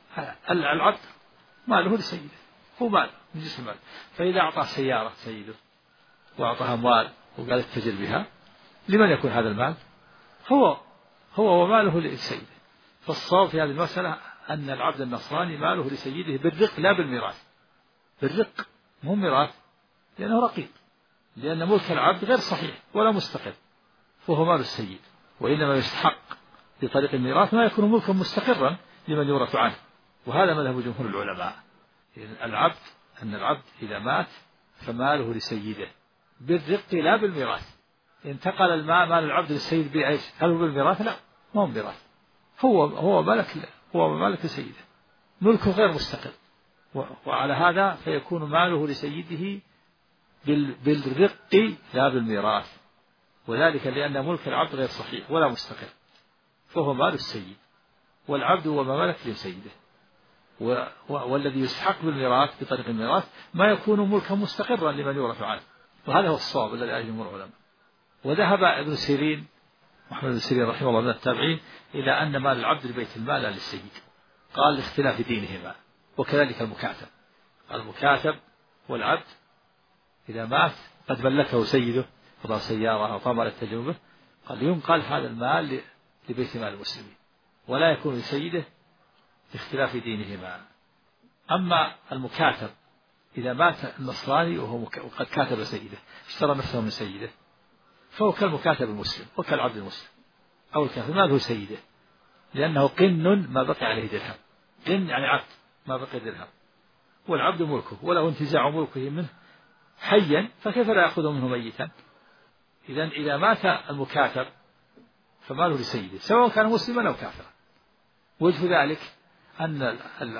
Speaker 3: العبد ماله لسيده هو مال من جنس المال. فإذا أعطاه سيارة سيده وأعطاها أموال وقال اتجر بها، لمن يكون هذا المال؟ هو هو وماله لسيده. فالصواب في هذه المسألة أن العبد النصراني ماله لسيده بالرق لا بالميراث. بالرق مو ميراث لأنه رقيق، لأن ملك العبد غير صحيح ولا مستقل، فهو مال السيد وإنما يستحق بطريق الميراث ما يكون ملكا مستقرا لمن يورث عنه، وهذا مذهب جمهور العلماء. العبد أن العبد إذا مات فماله لسيده بالرق لا بالميراث. انتقل المال مال العبد للسيد بإيش؟ هل هو بالميراث؟ لا، ما هو ميراث، هو هو ملك هو مالك لسيده، ملكه غير مستقل. وعلى هذا فيكون ماله لسيده بالرق لا بالميراث، وذلك لأن ملك العبد غير صحيح ولا مستقل، فهو مال السيد، والعبد هو ما ملك لسيده. والذي يستحق بالميراث بطريق الميراث ما يكون ملكا مستقرا لمن يورث عنه، وهذا هو الصواب الذي عليه جمهور العلماء. وذهب ابن سيرين محمد بن سيرين رحمه الله من التابعين إلى أن مال العبد لبيت المال للسيد، قال لاختلاف دينهما. وكذلك المكاتب، المكاتب والعبد إذا مات قد ملكه سيده فضل سيارة أو طمر التجربة، قال ينقل هذا المال لبيت مال المسلمين ولا يكون لسيده لاختلاف دينهما. أما المكاتب إذا مات النصراني وهو وقد كاتب سيده اشترى نفسه من سيده فهو كالمكاتب المسلم وكالعبد المسلم، أو الكافر ماله سيده، لأنه قن ما بقي عليه درهم، قن يعني عبد ما بقي درهم، والعبد ملكه وله انتزاع ملكه منه حيا، فكيف لا يأخذه منه ميتا؟ إذن إذا مات المكاتب فماله لسيده سواء كان مسلما أو كافرا. وجه ذلك أن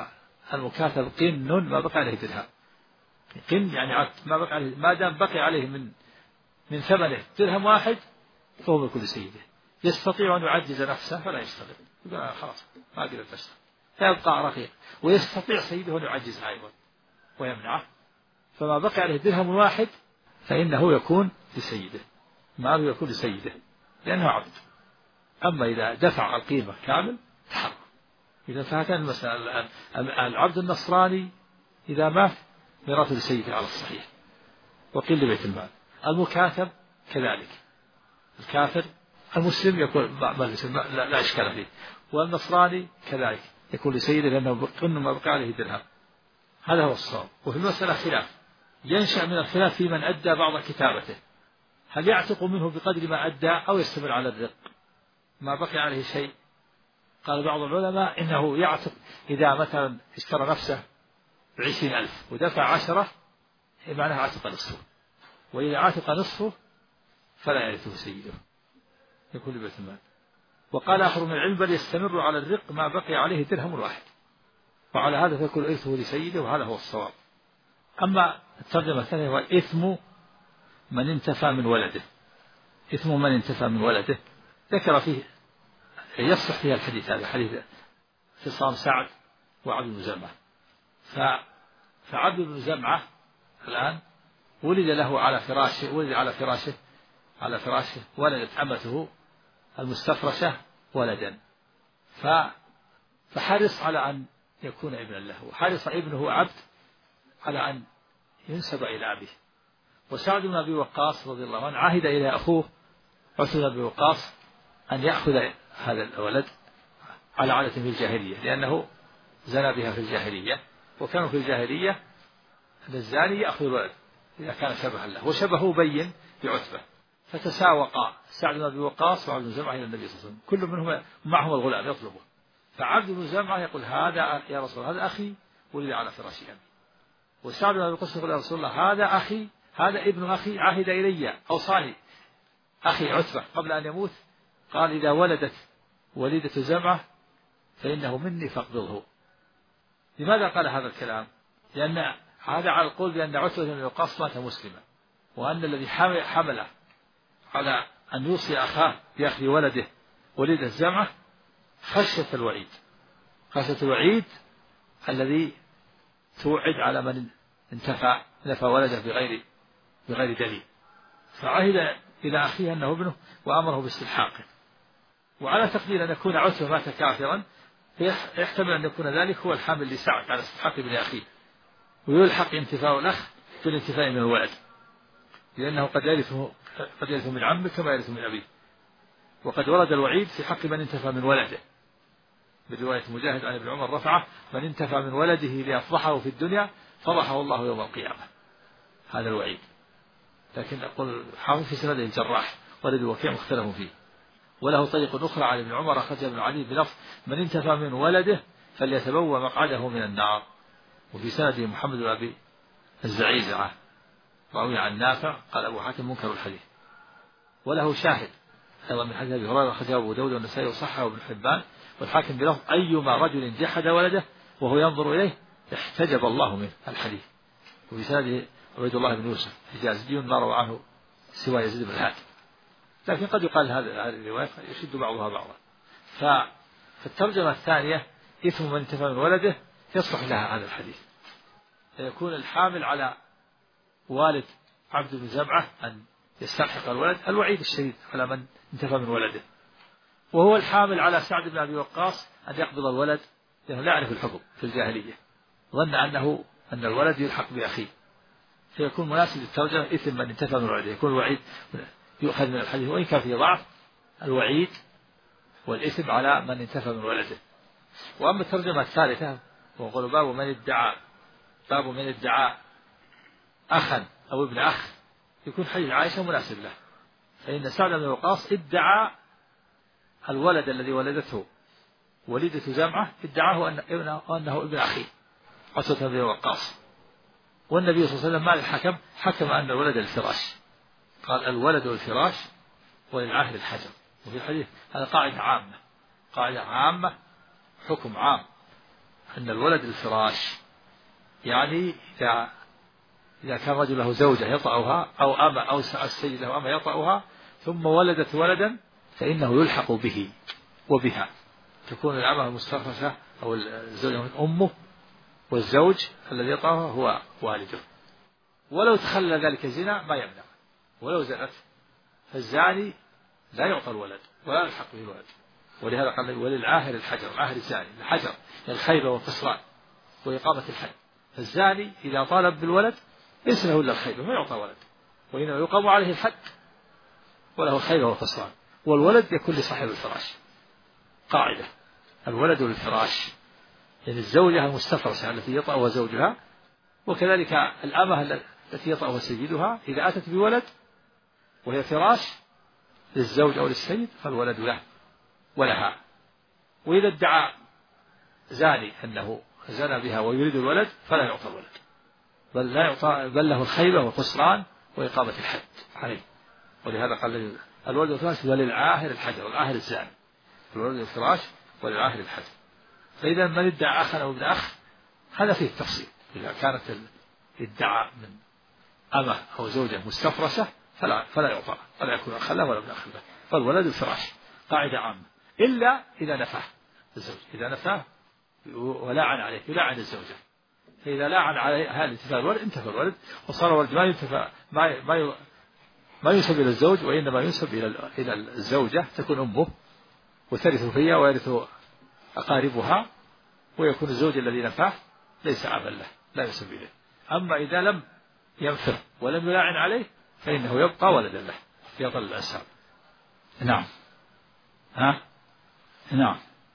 Speaker 3: المكاتب قن ما بقي عليه درهم، قن يعني عبد ما بقي عليه، ما دام بقي عليه من من ثمنه درهم واحد فهو ملك لسيده، يستطيع أن يعجز نفسه فلا يشتغل، يقول خلاص ما أقدر أشتغل فيبقى رقيق، ويستطيع سيده أن يعجزه أيضا ويمنعه، فما بقي عليه درهم واحد فإنه يكون لسيده، ماله يكون لسيده لأنه عبد. أما إذا دفع القيمة كامل تحرم. إذا فهكذا المسألة، العبد النصراني إذا مات ميراثه لسيده على الصحيح وقيل لبيت المال. المكاتب كذلك، الكافر المسلم يكون لا, لا إشكال فيه، والنصراني كذلك يكون لسيده لأنه قن ما بقى عليه درهم. هذا هو الصواب. وفي المسألة خلاف، ينشأ من الخلاف في من أدى بعض كتابته، هل يعتق منه بقدر ما أدى أو يستمر على الرق ما بقي عليه شيء؟ قال بعض العلماء إنه يعتق إذا مثلا اشترى نفسه بعشرين ألف ودفع عشرة معناها عتق نصفه، وإذا عتق نصفه فلا يرثه سيده يكون لبيت المال. وقال آخر من العلم بل يستمر على الرق ما بقي عليه درهم واحد، وعلى هذا فيكون إرثه لسيده، وهذا هو الصواب. أما الترجمة الثانية هو إثم من انتفى من ولده. إثم من انتفى من ولده ذكر فيه يصح فيها الحديث هذا، حديث خصام سعد وعبد بن زمعة. فعبد بن زمعة الآن ولد له على فراشه، ولد على فراشه على فراشه ولدت أمته المستفرشة ولدا، فحرص على أن يكون ابنا له، وحرص ابنه عبد على أن ينسب إلى أبيه. وسعد بن أبي وقاص رضي الله عنه عهد إلى أخوه عثمان بن أبي وقاص أن يأخذ هذا الولد على عادة في الجاهلية، لأنه زنى بها في الجاهلية، وكانوا في الجاهلية أن الزاني يأخذ الولد إذا كان شبها له، وشبهه بين بعتبة، فتساوق سعد بن أبي وقاص وعبد بن زمعة إلى النبي صلى الله عليه وسلم، كل منهم معهم الغلام يطلبه، فعبد بن زمعة يقول هذا يا رسول الله هذا أخي ولد على فراش أبي، وسعد بن أبي وقاص يقول يا رسول الله هذا أخي هذا ابن أخي عهد إلي أوصاني أخي عتبة قبل أن يموت، قال إذا ولدت وليدة زمعة فإنه مني فاقبضه. لماذا قال هذا الكلام؟ لأن هذا على القول بأن عتبة بن وقاص مات مسلما، وأن الذي حمله على أن يوصي أخاه بأخذ ولده وليدة زمعة خشية الوعيد، خشية الوعيد الذي توعد على من انتفى نفى ولده بغير بغير دليل، فعهد إلى أخيه أنه ابنه وأمره باستلحاقه. وعلى تقدير أن يكون عتبة مات كافرا فيحتمل أن يكون ذلك هو الحامل لسعد على استلحاق ابن أخيه، ويلحق انتفاء الأخ بالانتفاء من الولد، لأنه قد يرثه قد يرث من عمه كما يرث من أبيه. وقد ورد الوعيد في حق من انتفى من ولده برواية مجاهد عن ابن عمر رفعه من انتفى من ولده ليفضحه في الدنيا فضحه الله يوم القيامة، هذا الوعيد. لكن أقول حافظ في سنده الجراح ولد وكيع مختلف فيه. وله طريق أخرى عن ابن عمر أخرجها ابن علي بلفظ من انتفى من ولده فليتبوأ مقعده من النار. وفي سنده محمد بن أبي الزعيزعة روي عن نافع قال أبو حاتم منكر الحديث. وله شاهد أيضا من حديث أبي هريرة أخرجه أبو داود والنسائي وصححه وابن حبان والحاكم بلفظ أيما رجل جحد ولده وهو ينظر إليه احتجب الله منه الحديث. وفي سنده عبيد الله بن يوسف حجازي ما روى عنه سوى يزيد بن الحاد، لكن قد يقال هذه الرواية يشد بعضها بعضا. فالترجمة الثانية إثم من انتفى من ولده يصلح لها هذا الحديث، فيكون الحامل على والد عبد بن زمعة أن يستلحق الولد الوعيد الشديد على من انتفى من ولده، وهو الحامل على سعد بن أبي وقاص أن يقبض الولد لأنه لا يعرف الحكم في الجاهلية، ظن أنه أن الولد يلحق بأخيه، فيكون مناسب للترجمة إثم من انتفى من ولده، يكون الوعيد يؤخذ من الحديث وإن كان فيه ضعف الوعيد والإثم على من انتفى من ولده. وأما الترجمة الثالثة وقال باب من ادعى باب من ادعى أخا أو ابن أخ، يكون حديث عائشة مناسب له، فإن سعد بن وقاص ادعى الولد الذي ولدته وليدة زمعة ادعاه أنه ابن أخيه عتبة بن وقاص، والنبي صلى الله عليه وسلم مع الحكم حكم أن الولد الفراش، قال الولد الفراش وللعاهر الحجر. وفي الحديث هذا قاعدة عامة قاعدة عامة حكم عام أن الولد الفراش، يعني إذا إذا كان رجل له زوجة يطأها أو أما أو السيد له أما يطأها ثم ولدت ولدا فإنه يلحق به وبها، تكون الأمة المستخرجة أو الزوجة أمه والزوج الذي يطأها هو والده، ولو تخلى ذلك الزنا ما يمنع، ولو زنت فالزاني لا يعطى الولد ولا يلحق به الولد. ولهذا قال وللعاهر الحجر، العاهر الزاني الحجر الخيبة والخسران وإقامة الحد، فالزاني إذا طالب بالولد ليس له إلا الخيبة ما يعطى ولد، وإنما يقام عليه الحد وله الخيبة والخسران، والولد يكون لصاحب الفراش. قاعدة الولد للفراش، يعني الزوجة المستفرشة التي يطأها زوجها، وكذلك الأمة التي يطأها سيدها إذا أتت بولد وهي فراش للزوج أو للسيد فالولد له ولها. وإذا ادعى زاني أنه زنى بها ويريد الولد فلا يعطى الولد، بل لا يعطى بل له الخيبة والخسران وإقامة الحد عليه. ولهذا قال الولد الفراش وللعاهر الحجر، العاهر الزاني الولد الفراش وللعاهر الحجر. فإذا من ادعى أخا أو ابن أخ هذا فيه التفصيل، إذا كانت الادعاء من أمة أو زوجة مستفرشة فلا فلا يعطى ولا يكون أخا له ولا ابن أخ له، فالولد الفراش قاعدة عامة إلا إذا نفاه الزوج، إذا نفاه ولاعن عليه يلاعن الزوجة، فإذا لاعن عليه هذا انتفاء الولد انتفى الولد وصار الولد ما ينتفى ما ما ما ينسب إلى الزوج وإنما ينسب إلى إلى الزوجة، تكون أمه وترث فيها ويرث أقاربها، ويكون الزوج الذي نفاه ليس عبا له لا ينسب إليه. أما إذا لم ينفر ولم يلاعن عليه فإنه يبقى ولدا له يظل الأنساب. نعم ها نعم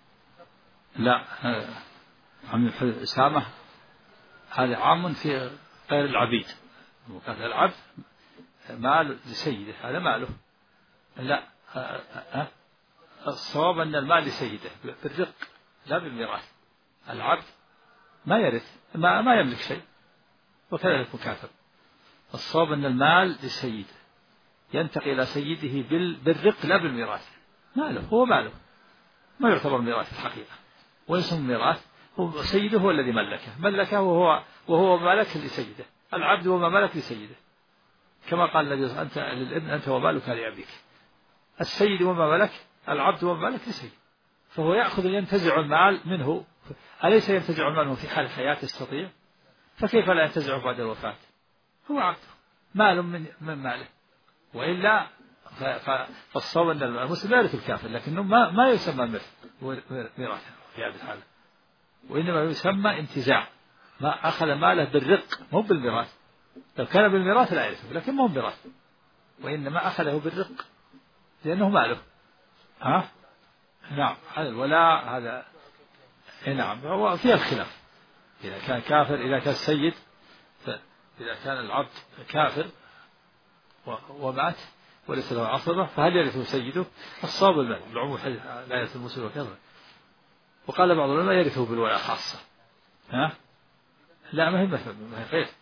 Speaker 3: لا عم أسامة هذا عام في غير العبيد، هذا العبد مال لسيده هذا ماله، لا ها الصواب أن المال لسيده بالرق لا بالميراث، العبد ما يرث ما, ما يملك شيء وكذا يكون كافر. الصواب أن المال لسيده ينتقل إلى سيده بالرق لا بالميراث، ماله هو ماله ما يعتبر ميراث الحقيقة ويسمى ميراث، هو سيده هو الذي ملكه ملكه وهو وهو مالك لسيده، العبد وما ملك لسيده، كما قال النبي أنت للابن أنت ومالك لأبيك، السيد وما ملك العبد وما ملك لسيده، فهو يأخذ ينتزع المال منه، أليس ينتزع المال في حال الحياة يستطيع؟ فكيف لا ينتزع بعد الوفاة؟ هو عبد مال من من ماله، وإلا فالصواب أن المسلم لا يرث الكافر، لكنه ما ما يسمى ميراث في هذه الحالة، وإنما يسمى انتزاع، ما أخذ ماله بالرق مو بالميراث، لو كان بالميراث لا يرثه لكن مو ميراث، وإنما أخذه بالرق لأنه ماله. ها نعم هذا الولاء هذا نعم هو فيها الخلاف، إذا كان كافر إذا كان السيد إذا كان العبد كافر ومات وليس له عصبة فهل يرثه سيده؟ الصواب المال العموم حديث لا يرث المسلم وكذا. وقال بعض العلماء يرثه بالولاء خاصة. ها؟ لا ما هي ما هي غير.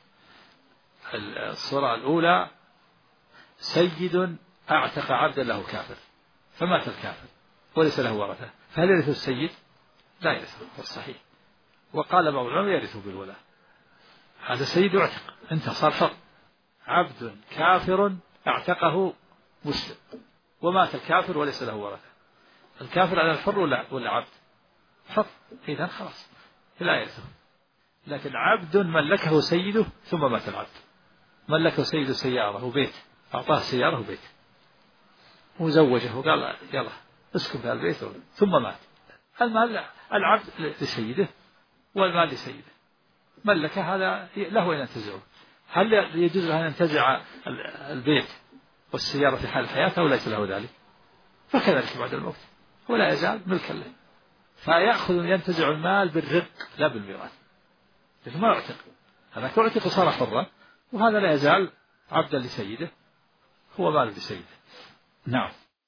Speaker 3: الصورة الأولى سيد أعتق عبدا له كافر فمات الكافر وليس له ورثة فهل يرثه السيد؟ لا يرثه الصحيح. وقال بعض العلماء يرثه بالولاء. هذا السيد اعتق انت صار حر. عبد كافر اعتقه مسلم ومات الكافر وليس له ورثة. الكافر على الحر ولا ولا عبد؟ حر إذا خلاص لا يرثه. لكن عبد ملكه سيده ثم مات العبد. ملكه سيده سيارة وبيت أعطاه سيارة وبيت وزوجه وقال يلا اسكن في البيت ثم مات. المال العبد لسيده والمال لسيده ملك هذا له أن ينتزعه. هل يجوز له أن ينتزع البيت والسيارة في حال الحياة أو ليس له ذلك؟ فكذلك بعد الموت ولا يزال ملكا له. فيأخذ ينتزع المال بالرق لا بالميراث. لكن ما يعتق هذا كعتق صار حرا وهذا لا يزال عبدا لسيده هو مال لسيده. نعم.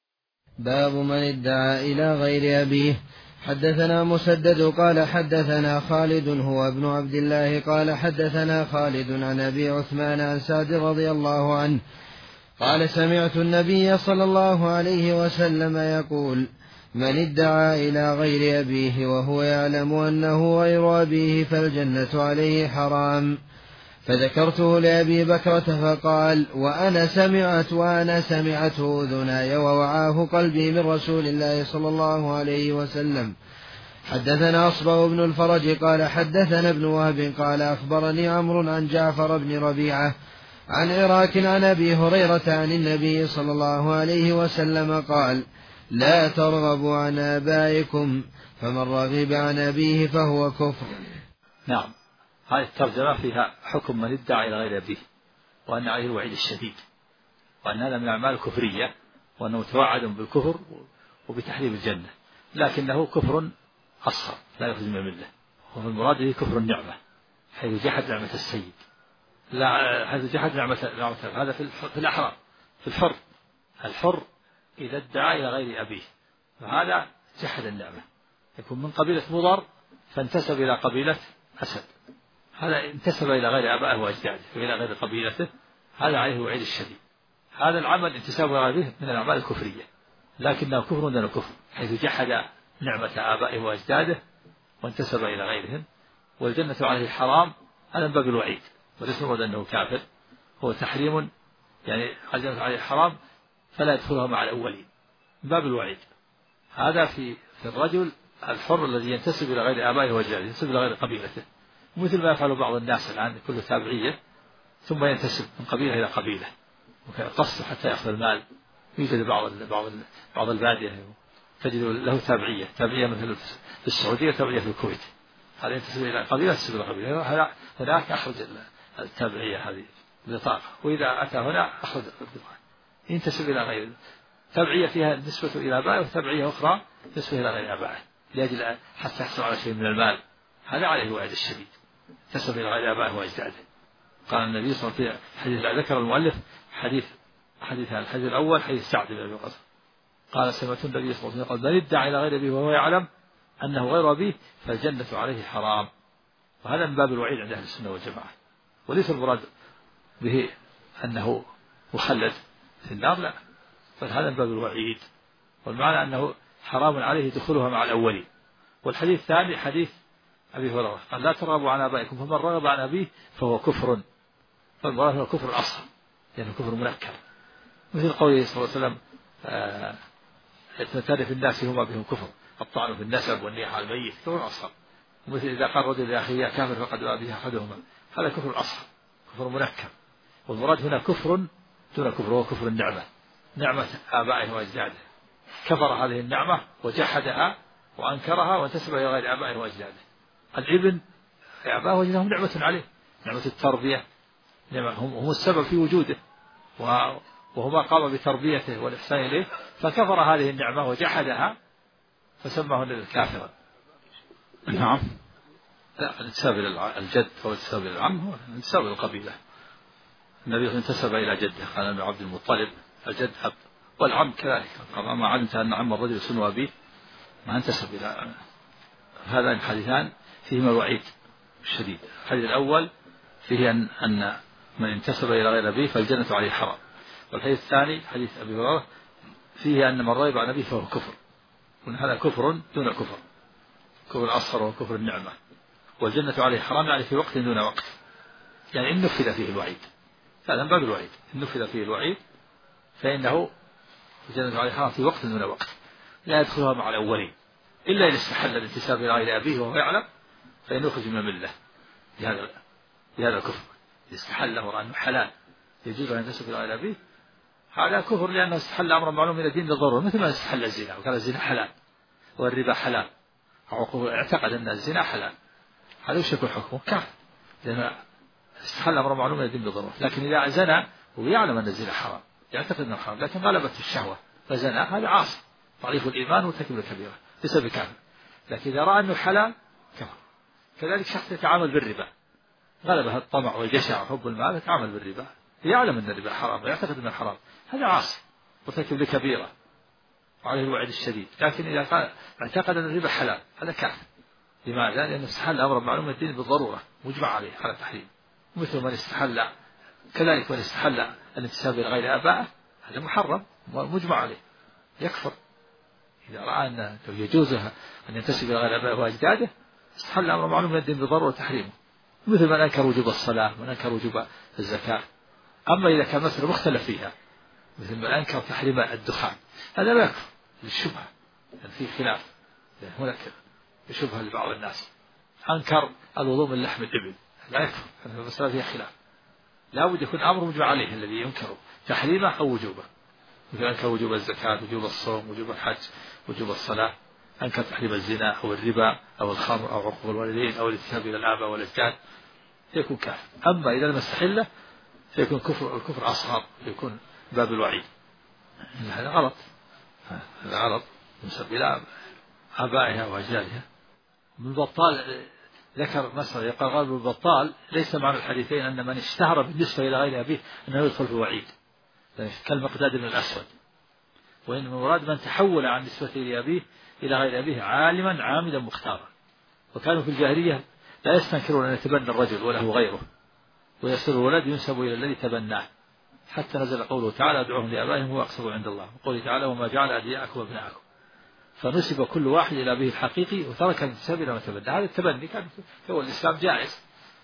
Speaker 2: باب من ادعى إلى غير أبيه. حدثنا مسدد قال حدثنا خالد هو ابن عبد الله قال حدثنا خالد عن أبي عثمان عن سعد رضي الله عنه قال سمعت النبي صلى الله عليه وسلم يقول من ادعى إلى غير أبيه وهو يعلم أنه غير أبيه فالجنة عليه حرام. فذكرته لأبي بكرة فقال وأنا سمعت وأنا سمعته أذناي ووعاه قلبي من رسول الله صلى الله عليه وسلم. حدثنا أصبغ بن الفرج قال حدثنا ابن وهب قال أخبرني عمرو عن جعفر بن ربيعة عن عراك عن أبي هريرة عن النبي صلى الله عليه وسلم قال لا ترغبوا عن آبائكم فمن رغب عن أبيه فهو كفر.
Speaker 3: نعم. هذه الترجمة فيها حكم من ادعى إلى غير أبيه وأن عليه الوعيد الشديد وأن هذا من الأعمال الكفرية وأنه متوعد بالكفر وبتحريم الجنة لكنه كفر أصغر لا يخرج من الملة. والمراد به كفر النعمة حيث جحد نعمة السيد لا حيث جحد نعمة, نعمة هذا في الأحرار في الحر. الحر إذا ادعى إلى غير أبيه فهذا جحد النعمة يكون من قبيلة مضر فانتسب إلى قبيلة أسد. هذا انتسب إلى غير آبائه وأجداده وإلى غير قبيلته هذا عليه الوعيد الشديد. هذا العمل انتساب إلى غيره من الأعمال الكفرية لكنه كفر دون كفر حيث جحد نعمة آبائه وأجداده وانتسب إلى غيرهم. والجنة عليه حرام هذا من باب الوعيد وليس مراد أنه كافر. هو تحريم يعني الجنة عليه حرام فلا يدخلها مع الأولين من باب الوعيد. هذا في في الرجل الحر الذي ينتسب إلى غير آبائه وأجداده ينتسب إلى غير قبيلته مثل ما يفعل بعض الناس الآن كله تابعية ثم ينتسب من قبيلة إلى قبيلة وقصد حتى يأخذ المال. يوجد بعض بعض بعض البادية تجد له تابعية تابعية مثل في السعودية تابعية في الكويت هذا ينتسب إلى قبيلة ينتسب إلى قبيلة هذا هناك أخرج التابعية هذه بطاقة وإذا أتى هنا أخرج البطاقة ينتسب إلى غير تابعية فيها نسبة إلى آبائه وتابعية أخرى نسبة إلى غير آبائه لأجل حتى يحصل على شيء من المال. هذا عليه الوعيد الشديد انتسب إلى غير آبائه وأجداده. قال النبي صلى الله عليه وسلم في حديث ذكر المؤلف حديث حديث الحديث الأول حديث سعد بن أبي وقاص قال سمعت النبي صلى الله عليه وسلم قال من ادعى إلى غير أبيه وهو يعلم أنه غير أبيه فالجنة عليه حرام. وهذا من باب الوعيد عند أهل السنة والجماعة وليس المراد به أنه مخلد في النار لا بل هذا من باب الوعيد والمعنى أنه حرام عليه دخولها مع الأولين. والحديث الثاني حديث أبي هريرة قال لا ترغبوا عن آبائكم فمن رغب عن أبيه فهو كفر. فالمراد هو كفر الأصغر يعني كفر منكر مثل قوله صلى الله عليه وسلم اثنتان في الناس هما بهم كفر الطعن في النسب والنياحة على الميت كفر أصغر. مثل إذا قال رجل لأخيه كافر فقد أبيه أحدهما هذا كفر أصغر كفر منكر. والمراد هنا كفر دون كفر هو كفر النعمة نعمة آبائه وأجداده كفر هذه النعمة وجحدها وأنكرها وانتسب إلى غير آبائه وأجداده. الابن آبائه وأجدادهم نعمة عليه نعمة التربية نعمة هم السبب في وجوده وهما قام بتربيته والإحسان إليه فكفر هذه النعمة وجحدها فسماه النبي كافرا. نعم. لا الانتساب إلى الجد أو الانتساب إلى العم هو الانتساب إلى القبيلة. النبي انتسب إلى جده قال ابن عبد المطلب الجد أب، والعم كذلك، ما علمت أن عم الرجل يسن أبيه ما انتسب إلى. هذا الحديثان فيهما الوعيد الشديد. الحديث الأول فيه أن, أن من انتسب إلى غير أبيه فالجنة عليه حرام، والحديث الثاني حديث أبي هريرة فيه أن من رغب عن أبيه فهو كفر، وأن هذا كفر دون كفر، كفر أصغر وكفر النعمة، والجنة عليه حرام يعني في وقت دون وقت، يعني إن نفذ فيه الوعيد، هذا من باب الوعيد، إن نفذ فيه الوعيد فإنه الجنة عليه حرام في وقت دون وقت، لا يدخلها مع الأولين إلا إذا استحل الانتساب إلى غير أبيه وهو يعلم فإنه يخرج من الملة بهذا بهذا الكفر. استحل له أنه حلال يجوز أن ينتسب إلى غير أبيه، هذا كفر لأنه استحل أمرا معلوم من الدين بالضرورة، مثل ما استحل الزنا وكان الزنا حلال والربا حلال، أو اعتقد أن الزنا حلال، هذا وش يكون حكمه؟ كافر، لأن استحل أمرا معلوم من الدين بالضرورة. لكن إذا زنى ويعلم أن الزنا حرام، يعتقد أنه حرام لكن غلبت الشهوة فزنى، هذا عاصي ضعيف الإيمان وارتكب الكبيرة ليس بكافر. لكن إذا رأى أنه حلال كفر. كذلك شخص يتعامل بالربا، غلبه الطمع والجشع وحب المال يتعامل بالربا، يعلم أن الربا حرام ويعتقد أنه حرام، هذا عاصي وارتكب الكبيرة وعليه الوعيد الشديد. لكن إذا قال اعتقد أن الربا حلال هذا كافر. لماذا؟ لأنه استحل أمرا معلوم من الدين بالضرورة مجمع عليه على التحريم، مثل من استحل كذلك من استحل الانتساب إلى غير آبائه هذا محرم ومجمع عليه يكفر. إذا رأى أنه يجوز أن ينتسب إلى غير آبائه وأجداده استحل أمر معلوم من الدين بالضرورة تحريمه، مثل من أنكر وجوب الصلاة ومن أنكر وجوب الزكاة. أما إذا كان مسألة مختلف فيها مثل من أنكر تحريم الدخان هذا لا يكفر للشبهة، يعني في خلاف، هناك شبهة لبعض الناس. أنكر الوضوء من لحم الإبل لا يكفر، هذه المسألة فيها خلاف، لا بد يكون أمر مجمع عليه الذي ينكر تحريمه أو وجوبه، مثل أنكر وجوب الزكاة وجوب الصوم وجوب الحج وجوب الصلاة، أنكر تحريم الزنا أو الربا أو الخمر أو عقوق الوالدين أو الانتساب إلى الآباء والأجداد فيكون كافر. أما إذا لم يستحله فيكون كفر، الكفر أصغر، يكون باب الوعيد. هذا غلط، هذا غلط ينسب إلى آبائها وأجدادها. ابن بطال ذكر مسألة، يقال قال ابن بطال ليس معنى الحديثين أن من اشتهر بالنسبة إلى غير أبيه أنه يدخل في الوعيد كالمقداد بن الأسود، وإن المراد من تحول عن نسبته لأبيه إلى غير أبيه عالما عامدا مختارا. وكانوا في الجاهلية لا يستنكرون أن يتبنى الرجل وله غيره ويصير الولد ينسب إلى الذي تبناه، حتى نزل قوله تعالى ادعوهم لآبائهم هو أقسط عند الله، وقوله تعالى وما جعل أدعياءكم وابناءكم، فنسب كل واحد إلى أبيه الحقيقي وترك الانتساب إلى ما تبنى. هذا التبني كان هو الإسلام جائز،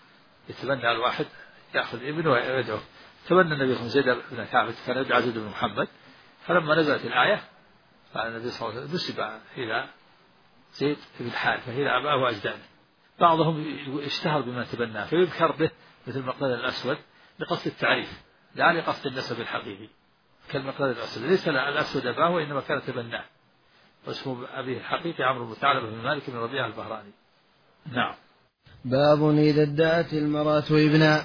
Speaker 3: يتبنى الواحد يأخذ ابنه ويدعوه. تبنى النبي صلى الله عليه وسلم زيد بن ثابت كان يدعى زيد بن محمد، فلما نزلت الآية فالنبي صلى الله عليه وسلم نسب إلى زيد بن حارثة إلى أباه وأجداده. بعضهم اشتهر بما تبناه فيذكر به مثل المقداد الأسود لقصد التعريف لا لقصد النسب الحقيقي، كالمقداد الأسود ليس الأسود أباه وإنما كان تبناه، واسمه أبيه الحقيقي عمرو بن ثعلبة بن مالك بن ربيعة البهراني. نعم.
Speaker 2: باب إذا ادعت المرأة ابنا.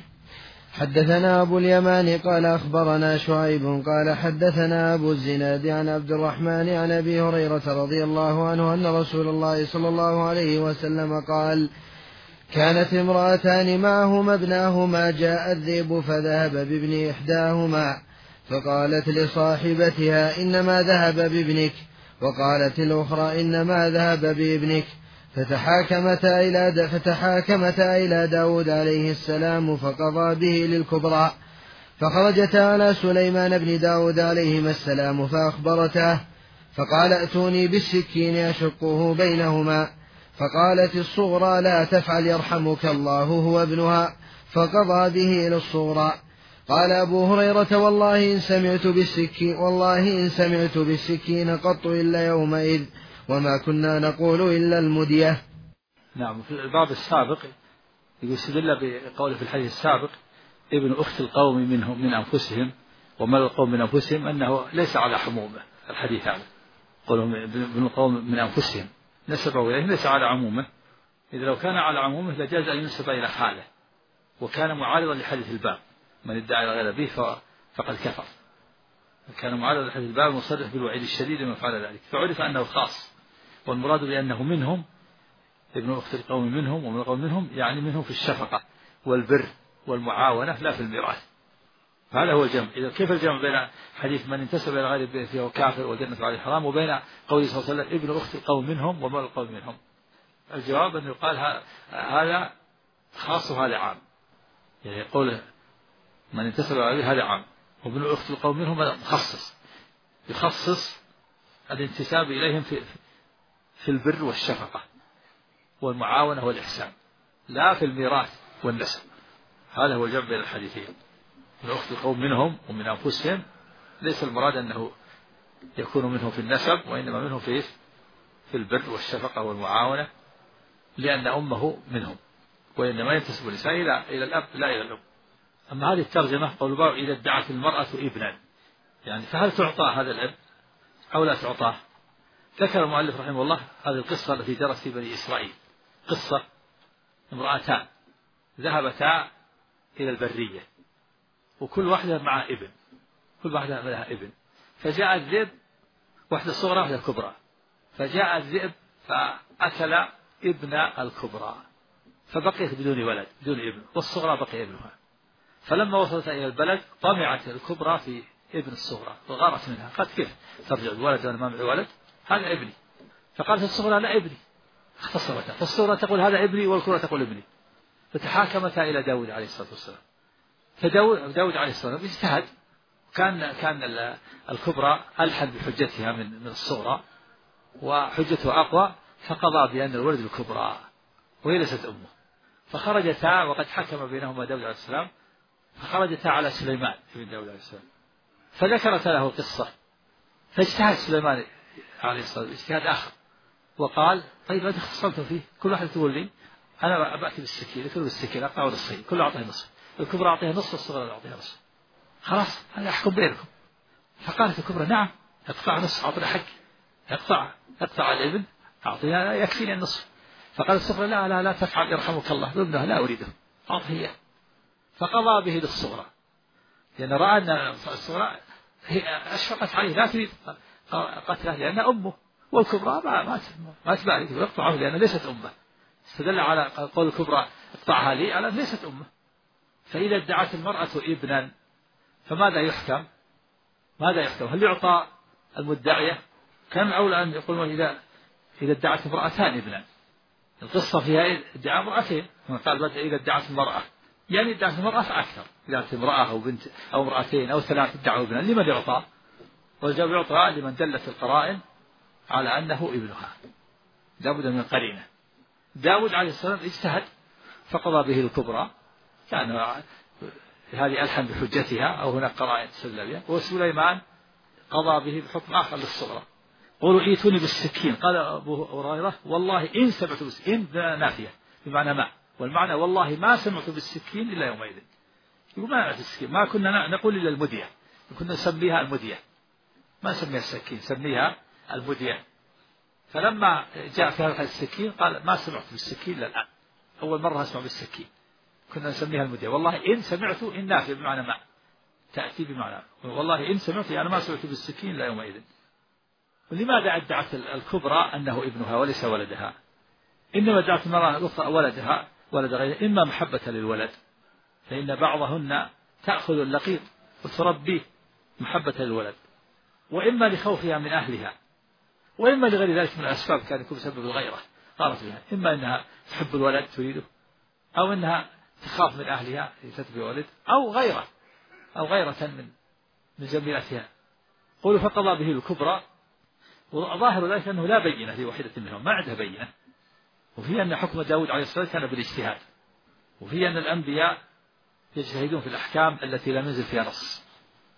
Speaker 2: حدثنا أبو اليمان قال أخبرنا شعيب قال حدثنا أبو الزناد عن عبد الرحمن عن أبي هريرة رضي الله عنه أن رسول الله صلى الله عليه وسلم قال كانت امرأتان معهما ابناهما جاء الذئب فذهب بابن إحداهما فقالت لصاحبتها إنما ذهب بابنك، وقالت الأخرى إنما ذهب بابنك، فتحاكمتا إلى فتحاكمتا إلى داود عليه السلام فقضى به للكبرى، فخرجتا على سليمان بن داود عليهما السلام فأخبرته، فقال ائتوني بالسكين أشقه بينهما، فقالت الصغرى لا تفعل يرحمك الله هو ابنها، فقضى به للصغرى. قال أبو هريرة والله إن سمعت بالسكين والله إن سمعت بالسكين قط إلا يومئذ وما كنا نقول إلا المدية.
Speaker 3: نعم. في الباب السابق يستدل بقوله في الحديث السابق ابن أخت القوم منهم من أنفسهم ومال القوم من أنفسهم أنه ليس على حمومه. الحديث هذا قولهم ابن القوم من أنفسهم نسبه إليه ليس على عمومه، إذا لو كان على عمومه لجاز أن ينسب إلى خاله، وكان معارضا لحديث الباب من ادعى غير به فقد كفر، كان معارضا لحديث الباب مصرح بالوعيد الشديد لمن فعل ذلك، فعرف أنه خاص، والمراد بأنه منهم ابن أخت القوم منهم ومن القوم منهم يعني منهم في الشفقة والبر والمعاونة لا في الميراث. هذا هو الجمع. إذا كيف الجمع بين حديث من انتسب إلى غير البيت فهو كافر والجنة عليه حرام وبين قوله صلى الله عليه وسلم ابن أخت القوم منهم ومولى القوم منهم؟ الجواب أن يقال هذا خاص وهذا عام، يعني يقول من انتسب إلى غير هذا عام، وابن أخت القوم منهم مخصص، يخصص الانتساب إليهم في في البر والشفقة والمعاونة والإحسان، لا في الميراث والنسب. هذا هو الجمع بين الحديثين. من أخت القوم منهم ومن أنفسهم ليس المراد أنه يكون منهم في النسب، وإنما منهم في في البر والشفقة والمعاونة، لأن أمه منهم، وإنما ينتسب النساء إلى إلى الأب لا إلى الأم. أما هذه الترجمة قول باب إذا ادعت المرأة ابنا، يعني فهل تعطى هذا الأب أو لا تعطاه؟ ذكر المؤلف رحمه الله هذه القصة التي جرت في بني إسرائيل، قصة امرأتان ذهبتا إلى البرية وكل واحدة مع ابن، كل واحدة لها ابن، فجاء الذئب، واحدة صغرى واحدة كبرى، فجاء الذئب فأكل ابن الكبرى فبقيت بدون ولد بدون ابن، والصغرى بقي ابنها. فلما وصلت إلى البلد طمعت الكبرى في ابن الصغرى وغارت منها، قالت كيف ترجع الولد وأنا ما معي ولد، هذا ابني. فقالت الصغرى لا ابني، اختصمتا، فالصغرى تقول هذا ابني والكبرى تقول ابني، فتحاكمتا إلى داود عليه الصلاة والسلام. فداود عليه الصلاة والسلام اجتهد، كان كان الكبرى ألحن بحجتها من من الصغرى وحجتها أقوى، فقضى بأن الولد الكبرى وهي ليست أمه. فخرجتا وقد حكم بينهما داود عليه السلام، فخرجتا على سليمان ابن داود عليه السلام فذكرت له القصة، فاجتهد سليمان عليه الصلاة والسلام اجتهاد آخر وقال طيب ماذا اختصمتم فيه؟ كل واحد تقول لي أنا بأتي بالسكين، كل بالسكين أقطع نصفين، كل أعطيه نصف، الكبرى أعطيها نصف والصغرى أعطيها نصف، خلاص أنا أحكم بينكم. فقالت الكبرى نعم اقطع نصف أعطينا حق، اقطع اقطع الابن أعطيها يكفيني النصف. فقال الصغرى لا لا لا تفعل يرحمك الله، ابنها لا أريده أعطيه إياه. فقضى به للصغرى لأن رأى أن الصغرى هي أشفقت عليه لا تريد قتله لأنها أمه، والكبرى ما ما ما تبالي يقطعه لأنها ليست أمه، استدل على قول الكبرى اقطعها لي على ليست أمه. فإذا ادعت المرأة ابنا فماذا يحكم؟ ماذا يحكم؟ هل يعطى المدعية؟ كان أولى أن يقول إذا إذا ادعت امرأتان ابنا، القصة فيها ادعاء امرأتين، قال إذا ادعت المرأة يعني ادعت المرأة فأكثر، إذا ادعت امرأة أو بنت أو امرأتين أو ثلاث ادعوا ابنا، لمن يعطى؟ والجواب يعطى لمن دلت القرائن على أنه ابنها، لابد من قرينة. داود عليه السلام اجتهد فقضى به الكبرى، كان هذه ألحن بحجتها أو هناك قرائن تسلل بها، وسليمان قضى به بحكم آخر للصغرى. قولوا ائتوني بالسكين، قال أبو هريرة والله إن سمعت بالسكين نافية بمعنى ما، والمعنى والله ما سمعت بالسكين إلا يومئذ. يقول ما نعرف السكين، ما كنا نقول إلا المدية، كنا نسميها المدية، ما نسميها السكين، نسميها المدية. فلما جاء في هذا السكين قال ما سمعت بالسكين إلا الآن، أول مرة أسمع بالسكين، كنا نسميها المدية. والله إن سمعت إن نافية بمعنى ما تأتي بمعنى والله إن سمعت أنا ما سمعت بالسكين إلا يومئذ. ولماذا ادعت الكبرى أنه ابنها وليس ولدها؟ إنما ادعت المرأة ولدها ولد غيرها إما محبة للولد، فإن بعضهن تأخذ اللقيط وتربيه محبة للولد، وإما لخوفها من أهلها، وإما لغير ذلك من الأسباب كان يكون سبب الغيرة قالت بها، إما أنها تحب الولد تريده، أو أنها تخاف من أهلها تتبع ولد، أو غيره أو غيرة من من جميلتها. قولوا فقضى به الكبرى، وظاهر ذلك أنه لا بينة في واحدة منهم، ما عندها بينة. وفي أن حكم داود عليه الصلاة والسلام كان بالاجتهاد، وفي أن الأنبياء يجتهدون في الأحكام التي لا ينزل فيها نص.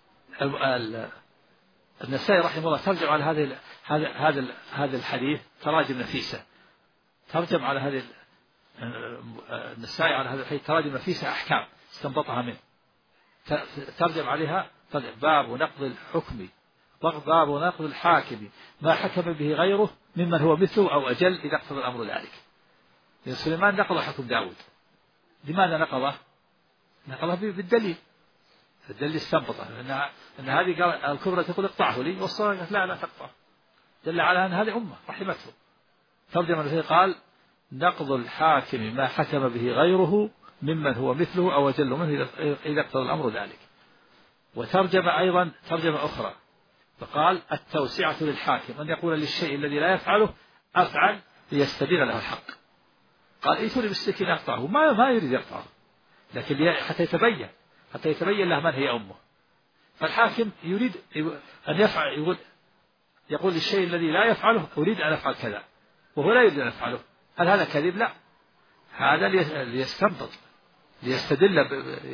Speaker 3: النسائي رحمه الله ترجم على هذا هذا هذا هذا الحديث تراجم نفيسة، ترجم على هذه النسائي على هذا الحديث تراجم نفيسة أحكام استنبطها منه، ترجم عليها باب نقض الحكم، باب نقض الحاكم ما حكم به غيره ممن هو مثله أو أجل إذا اقتضى الأمر ذلك. لأن سليمان نقض حكم داود، لماذا نقضه؟ نقضه بالدليل، الدليل استنبطه، أن أن هذه الكبرى تقول اقطعه لي، والصغرى قالت لا لا تقطع، دل على أن هذه أمة رحمته. ترجم الذي قال نقض الحاكم ما حكم به غيره ممن هو مثله أو أجل منه إذا اقتضى الأمر ذلك. وترجم أيضا ترجمة أخرى فقال التوسعة للحاكم أن يقول للشيء الذي لا يفعله أفعل ليستبين له الحق. قال ائتوني بالسكين أقطعه، ما ما يريد يقطعه لكن حتى يتبين حتى يتبين له من هي أمه. فالحاكم يريد أن يفعل، يقول يقول للشيء الذي لا يفعله أريد أن أفعل كذا وهو لا يريد أن يفعله. هل هذا كذب؟ لا، هذا ليستنبط ليستدل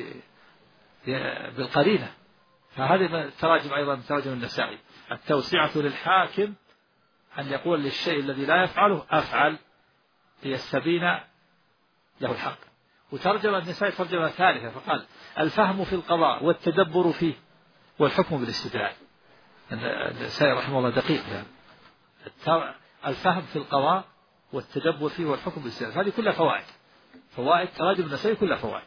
Speaker 3: بالقرينة. فهذه تراجم أيضا تراجم النسائي التوسعة للحاكم أن يقول للشيء الذي لا يفعله أفعل ليستبين له الحق. وترجم النسائي ترجمة ثالثة فقال الفهم في القضاء والتدبر فيه والحكم بالاستدلال. النسائي رحمه الله دقيق يعني. الفهم في القضاء والتدبر فيه والحكم بالاستدلال، هذه كلها فوائد فوائد تراجم النسائي كلها فوائد.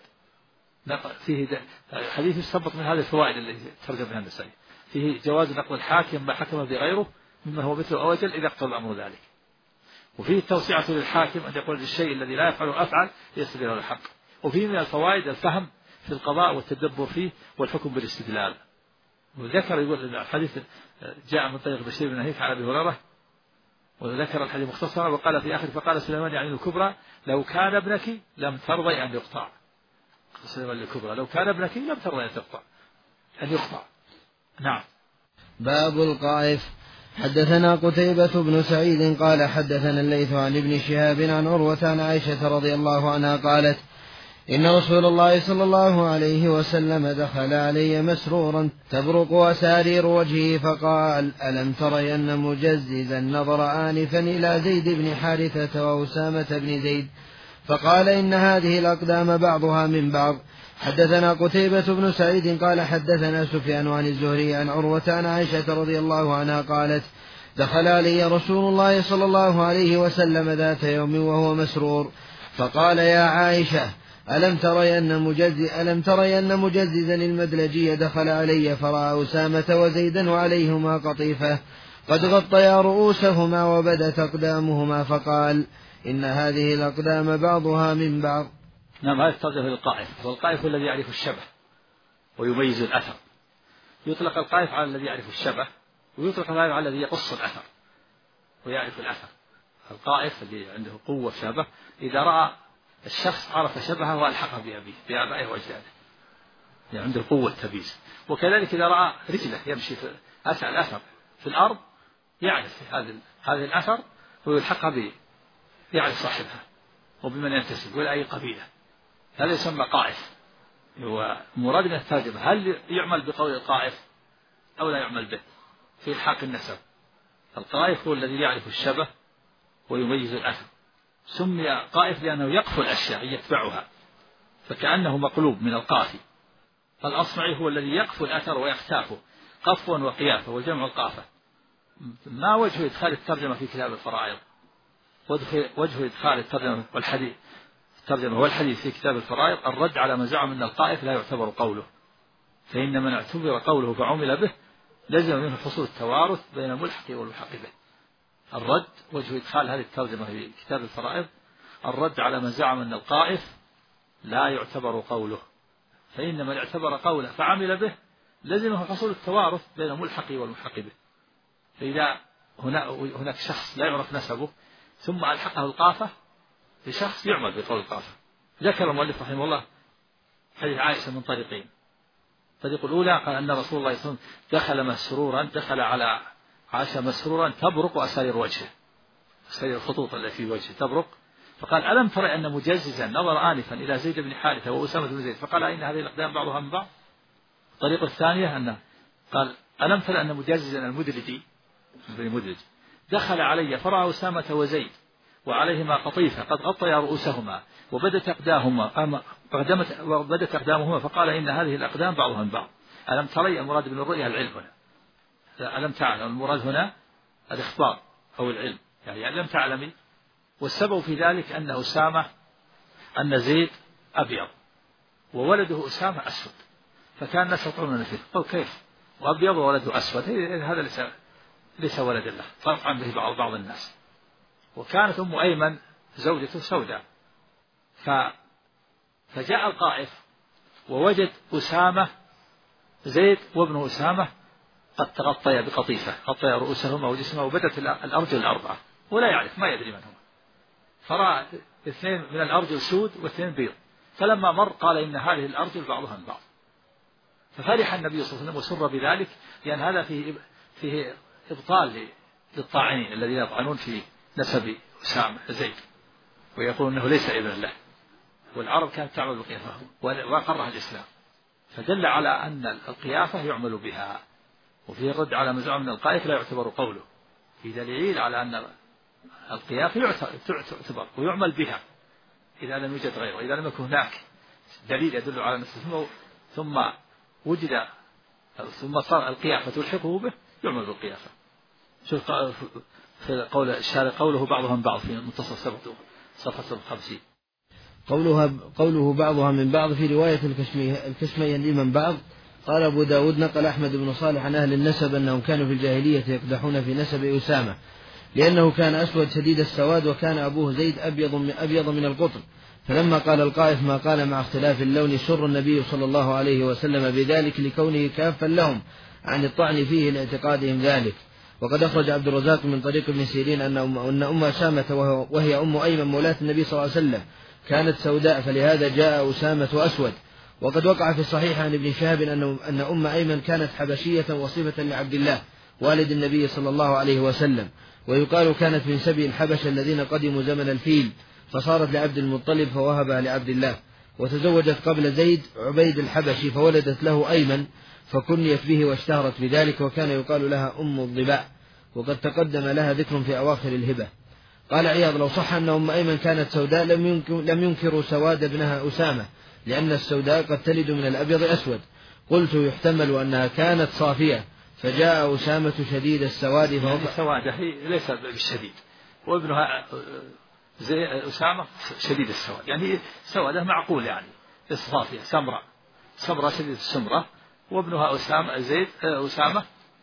Speaker 3: فيه حديث يستنبط من هذه الفوائد التي ترجم بها النسائي، فيه جواز نقل الحاكم ما حكم بغيره مما هو مثله أو أجل إذا اقتضى الأمر ذلك. وفيه التوسعة للحاكم أن يقول للشيء الذي لا يفعله أفعل ليستدل له الحق. وفيه من الفوائد الفهم في القضاء والتدبر فيه والحكم بالاستدلال. وذكر يقول الحديث جاء من طريق بشير بن نهيك عن أبي هريرة، وذكر الحديث مختصرا وقال في آخر فقال سليمان يعني الكبرى لو كان ابنك لم ترضي أن يقطع. سليمان الكبرى لو كان ابنك لم ترضي أن تقطع أن يقطع. نعم.
Speaker 4: باب القائف. حدثنا قتيبة بن سعيد قال حدثنا الليث عن ابن شهاب عن عروة عن عائشة رضي الله عنها قالت إن رسول الله صلى الله عليه وسلم دخل علي مسرورا تبرق أسارير وجهه فقال ألم ترين مجززا نظر آنفا إلى زيد بن حارثة وأسامة بن زيد فقال إن هذه الأقدام بعضها من بعض. حدثنا قتيبة بن سعيد قال حدثنا سفيان عن الزهري عن عروة عن عائشة رضي الله عنها قالت دخل علي رسول الله صلى الله عليه وسلم ذات يوم وهو مسرور فقال يا عائشة ألم ترين مجزز ألم ترين مجززا المدلجي دخل علي فرأى أسامة وزيدا وعليهما قطيفة قد غطيا رؤوسهما وبدت أقدامهما فقال إن هذه الأقدام بعضها من بعض.
Speaker 3: نعم. هذا الترجمة للقائف، والقائف الذي يعرف الشبه ويميز الأثر. يطلق القائف على الذي يعرف الشبه ويطلق القائف على الذي يقص الأثر ويعرف الأثر. القائف الذي عنده قوة شبه إذا رأى الشخص عرف شبهه وألحقه بأبيه بآبائه وأجداده، يعني عنده قوة تمييز. وكذلك إذا رأى رجله يمشي في أثر الأثر في الأرض يعرف هذا هذا الأثر ويلحقها به، يعرف صاحبها وبمن ينتسب ولا أي قبيلة. هذا يسمى قائف. ومراد من الترجمة هل يعمل بقول القائف أو لا يعمل به في إلحاق النسب. القائف هو الذي يعرف الشبه ويميز الأثر. سمي قائف لأنه يقف الأشياء يتبعها فكأنه مقلوب من القافي. الأصمعي هو الذي يقف الأثر ويختافه قفوا وقيافة والجمع القافة. ما وجه إدخال الترجمة في كتاب الفرائض؟ وجه إدخال الترجمة والحديث الترجمة والحديث في كتاب الفرائض الرد على من زعم أن القائف لا يعتبر قوله، فإن من اعتبر قوله فعمل به لزم منه حصول التوارث بين الملحق والملحق به. الرد وجه إدخال هذه الترجمة في كتاب الفرائض الرد على من زعم أن القائف لا يعتبر قوله، فإن من اعتبر قوله فعمل به لزمه حصول التوارث بين الملحق والملحق به. فإذا هناك شخص لا يعرف نسبه ثم ألحقه القافة لشخص يعمل بقول القافة. ذكر المؤلف رحمه الله حديث عائشة من طريقين. الطريق الأولى قال أن رسول الله صلى الله عليه وسلم دخل مسرورا دخل على عائشة مسرورا تبرق أسارير وجهه، أسارير الخطوط التي في وجهه تبرق، فقال ألم ترى أن مجززا نظر آنفا إلى زيد بن حارثة وأسامة بن زيد فقال إن هذه الأقدام بعضها من بعض. الطريقة الثانية أنه قال ألم ترى أن مجززا المدلجي بن مدلج دخل علي فرأى أسامة وزيد وعليهما قطيفة قد غطيا رؤوسهما وبدت أقدامهما وبدت أقدامهما فقال إن هذه الأقدام بعضها من بعض. ألم تري المراد من الرؤيا العلم هنا، ألم تعلم المراد هنا الإخبار أو العلم، يعني ألم تعلمي. والسبب في ذلك أن أسامة أن زيد أبيض وولده أسامة أسود، فكان الناس يطعنون فيه قال كيف وأبيض وولده أسود، هذا ليس ليس ولد الله فرق عن به بعض بعض الناس. وكانت أم أيمن زوجته سوداء، فجاء القائف ووجد أسامة زيد وابن أسامة قد تغطيا بقطيفة، غطيا رؤوسهما وجسمهما وبدت الأرجل الأربعة ولا يعرف، ما يدري من هم، فرأى اثنين من الأرجل سود واثنين بيض، فلما مر قال إن هذه الأرجل بعضها من بعض، ففرح النبي صلى الله عليه وسلم وسر بذلك، لأن هذا فيه فيه إبطال للطاعنين الذين يطعنون في نسب أسامة زيد ويقول أنه ليس ابن له، والعرب كانت تعمل بالقيافة وأقرها الإسلام، فدل على أن القيافة يعمل بها. وفيه الرد على ما زعم من القائف لا يعتبر قوله، في دليل على أن القيافة تعتبر ويعمل بها إذا لم يوجد غيره، إذا لم يكن هناك دليل يدل على نفسه ثم وجد ثم صار القيافة تلحقه به يعمل بالقيافة. شوف في قول الشارع قوله بعضها من بعض في منتصف صفحة الخمسين،
Speaker 4: قولها قوله بعضها من بعض في رواية الكشميهني من بعض. قال أبو داود نقل أحمد بن صالح عن أهل النسب أنهم كانوا في الجاهلية يقدحون في نسب أسامة لأنه كان أسود شديد السواد وكان أبوه زيد أبيض من, أبيض من القطن، فلما قال القائف ما قال مع اختلاف اللون سر النبي صلى الله عليه وسلم بذلك لكونه كافا لهم عن الطعن فيه لاعتقادهم ذلك. وقد أخرج عبد الرزاق من طريق ابن سيرين أن أم, أن أم أسامة وهي أم أيمن مولاة النبي صلى الله عليه وسلم كانت سوداء فلهذا جاء أسامة أسود. وقد وقع في الصحيح عن ابن شهاب أن أم أيمن كانت حبشية وصفة لعبد الله والد النبي صلى الله عليه وسلم، ويقال كانت من سبي الحبش الذين قدموا زمن الفيل فصارت لعبد المطلب فوهبها لعبد الله، وتزوجت قبل زيد عبيد الحبشي فولدت له أيمن فكنيت به واشتهرت بذلك، وكان يقال لها أم الضباء، وقد تقدم لها ذكر في أواخر الهبة. قال عياض لو صح أن أم أيمن كانت سوداء لم ينكر لم ينكروا سواد ابنها أسامة لأن السوداء قد تلد من الأبيض أسود. قلت يحتمل أنها كانت صافية فجاء أسامة شديد السواد فهو
Speaker 3: يعني سواده ليس بالشديد، وابنها زي أسامة شديد السواد، يعني سواده معقول يعني صافية سمراء سمراء شديد السمرة، وابنها أسامة زيد أسامة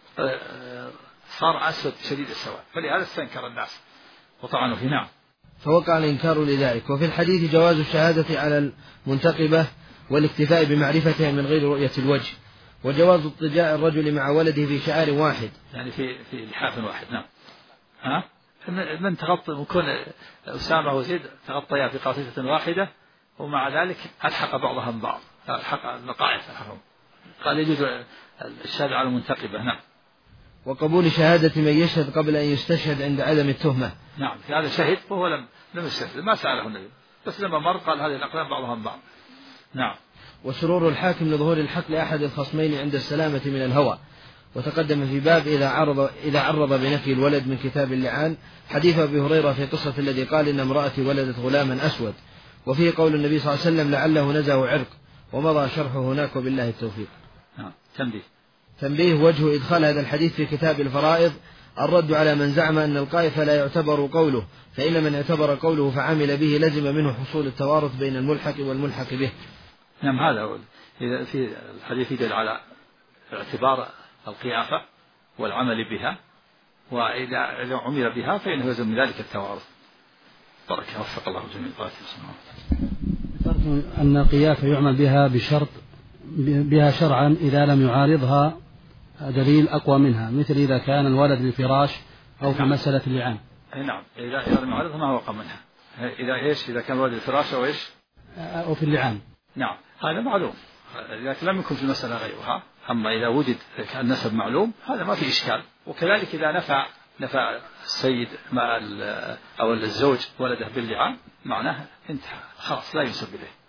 Speaker 3: صار أسود شديد السواد، فلهذا استنكر الناس وطعنوا فيه. نعم.
Speaker 4: فوقع الإنكار لذلك. وفي الحديث جواز الشهادة على المنتقبة والاكتفاء بمعرفتها من غير رؤية الوجه، وجواز اضطجاع الرجل مع ولده في شعار واحد،
Speaker 3: يعني في في لحاف واحد. نعم. ها من تغطى ممكن أسامة وزيد تغطيا في قاطفة واحدة ومع ذلك ألحق بعضها من بعض، ألحق المقاعد الحرم، قال يجوز الشهادة على المنتقبة. نعم.
Speaker 4: وقبول شهادة من يشهد قبل أن يستشهد عند عدم التهمة.
Speaker 3: نعم، هذا شهد وهو لم لم يستشهد، ما سأله النبي، بس لما مر قال هذه الأقلام بعضها من بعض. نعم.
Speaker 4: وسرور الحاكم لظهور الحق لأحد الخصمين عند السلامة من الهوى. وتقدم في باب إذا عرض إذا عرض بنفي الولد من كتاب اللعان حديث أبي هريرة في قصة الذي قال إن امرأتي ولدت غلاما أسود، وفيه قول النبي صلى الله عليه وسلم لعله نزه عرق، ومضى شرحه هناك وبالله التوفيق.
Speaker 3: نعم. تنبيه
Speaker 4: تنبيه وجه إدخال هذا الحديث في كتاب الفرائض الرد على من زعم أن القائف لا يعتبر قوله، فإن من اعتبر قوله فعمل به لزم منه حصول التوارث بين الملحق والملحق به.
Speaker 3: نعم، هذا هو إذا في الحديث يدل على اعتبار القيافة والعمل بها، وإذا عمل بها فإنه يلزم من ذلك التوارث. بركة وفق الله جميع القاتل.
Speaker 5: ذكرت أن القيافة يعمل بها بشرط بها شرعا إذا لم يعارضها دليل أقوى منها، مثل إذا كان الولد للفراش أو في مسألة اللعان.
Speaker 3: نعم، إذا لم يعارضها ما هو أقوى منها. إذا إيش إذا كان الولد للفراش أو إيش
Speaker 5: أو في اللعان.
Speaker 3: نعم، هذا معلوم، لكن لم يكن في المسألة غيرها. أما إذا وجد النسب معلوم هذا ما في إشكال. وكذلك إذا نفع نفع السيد مع أو الزوج ولده باللعان معناه انتهى خلاص لا ينسب إليه.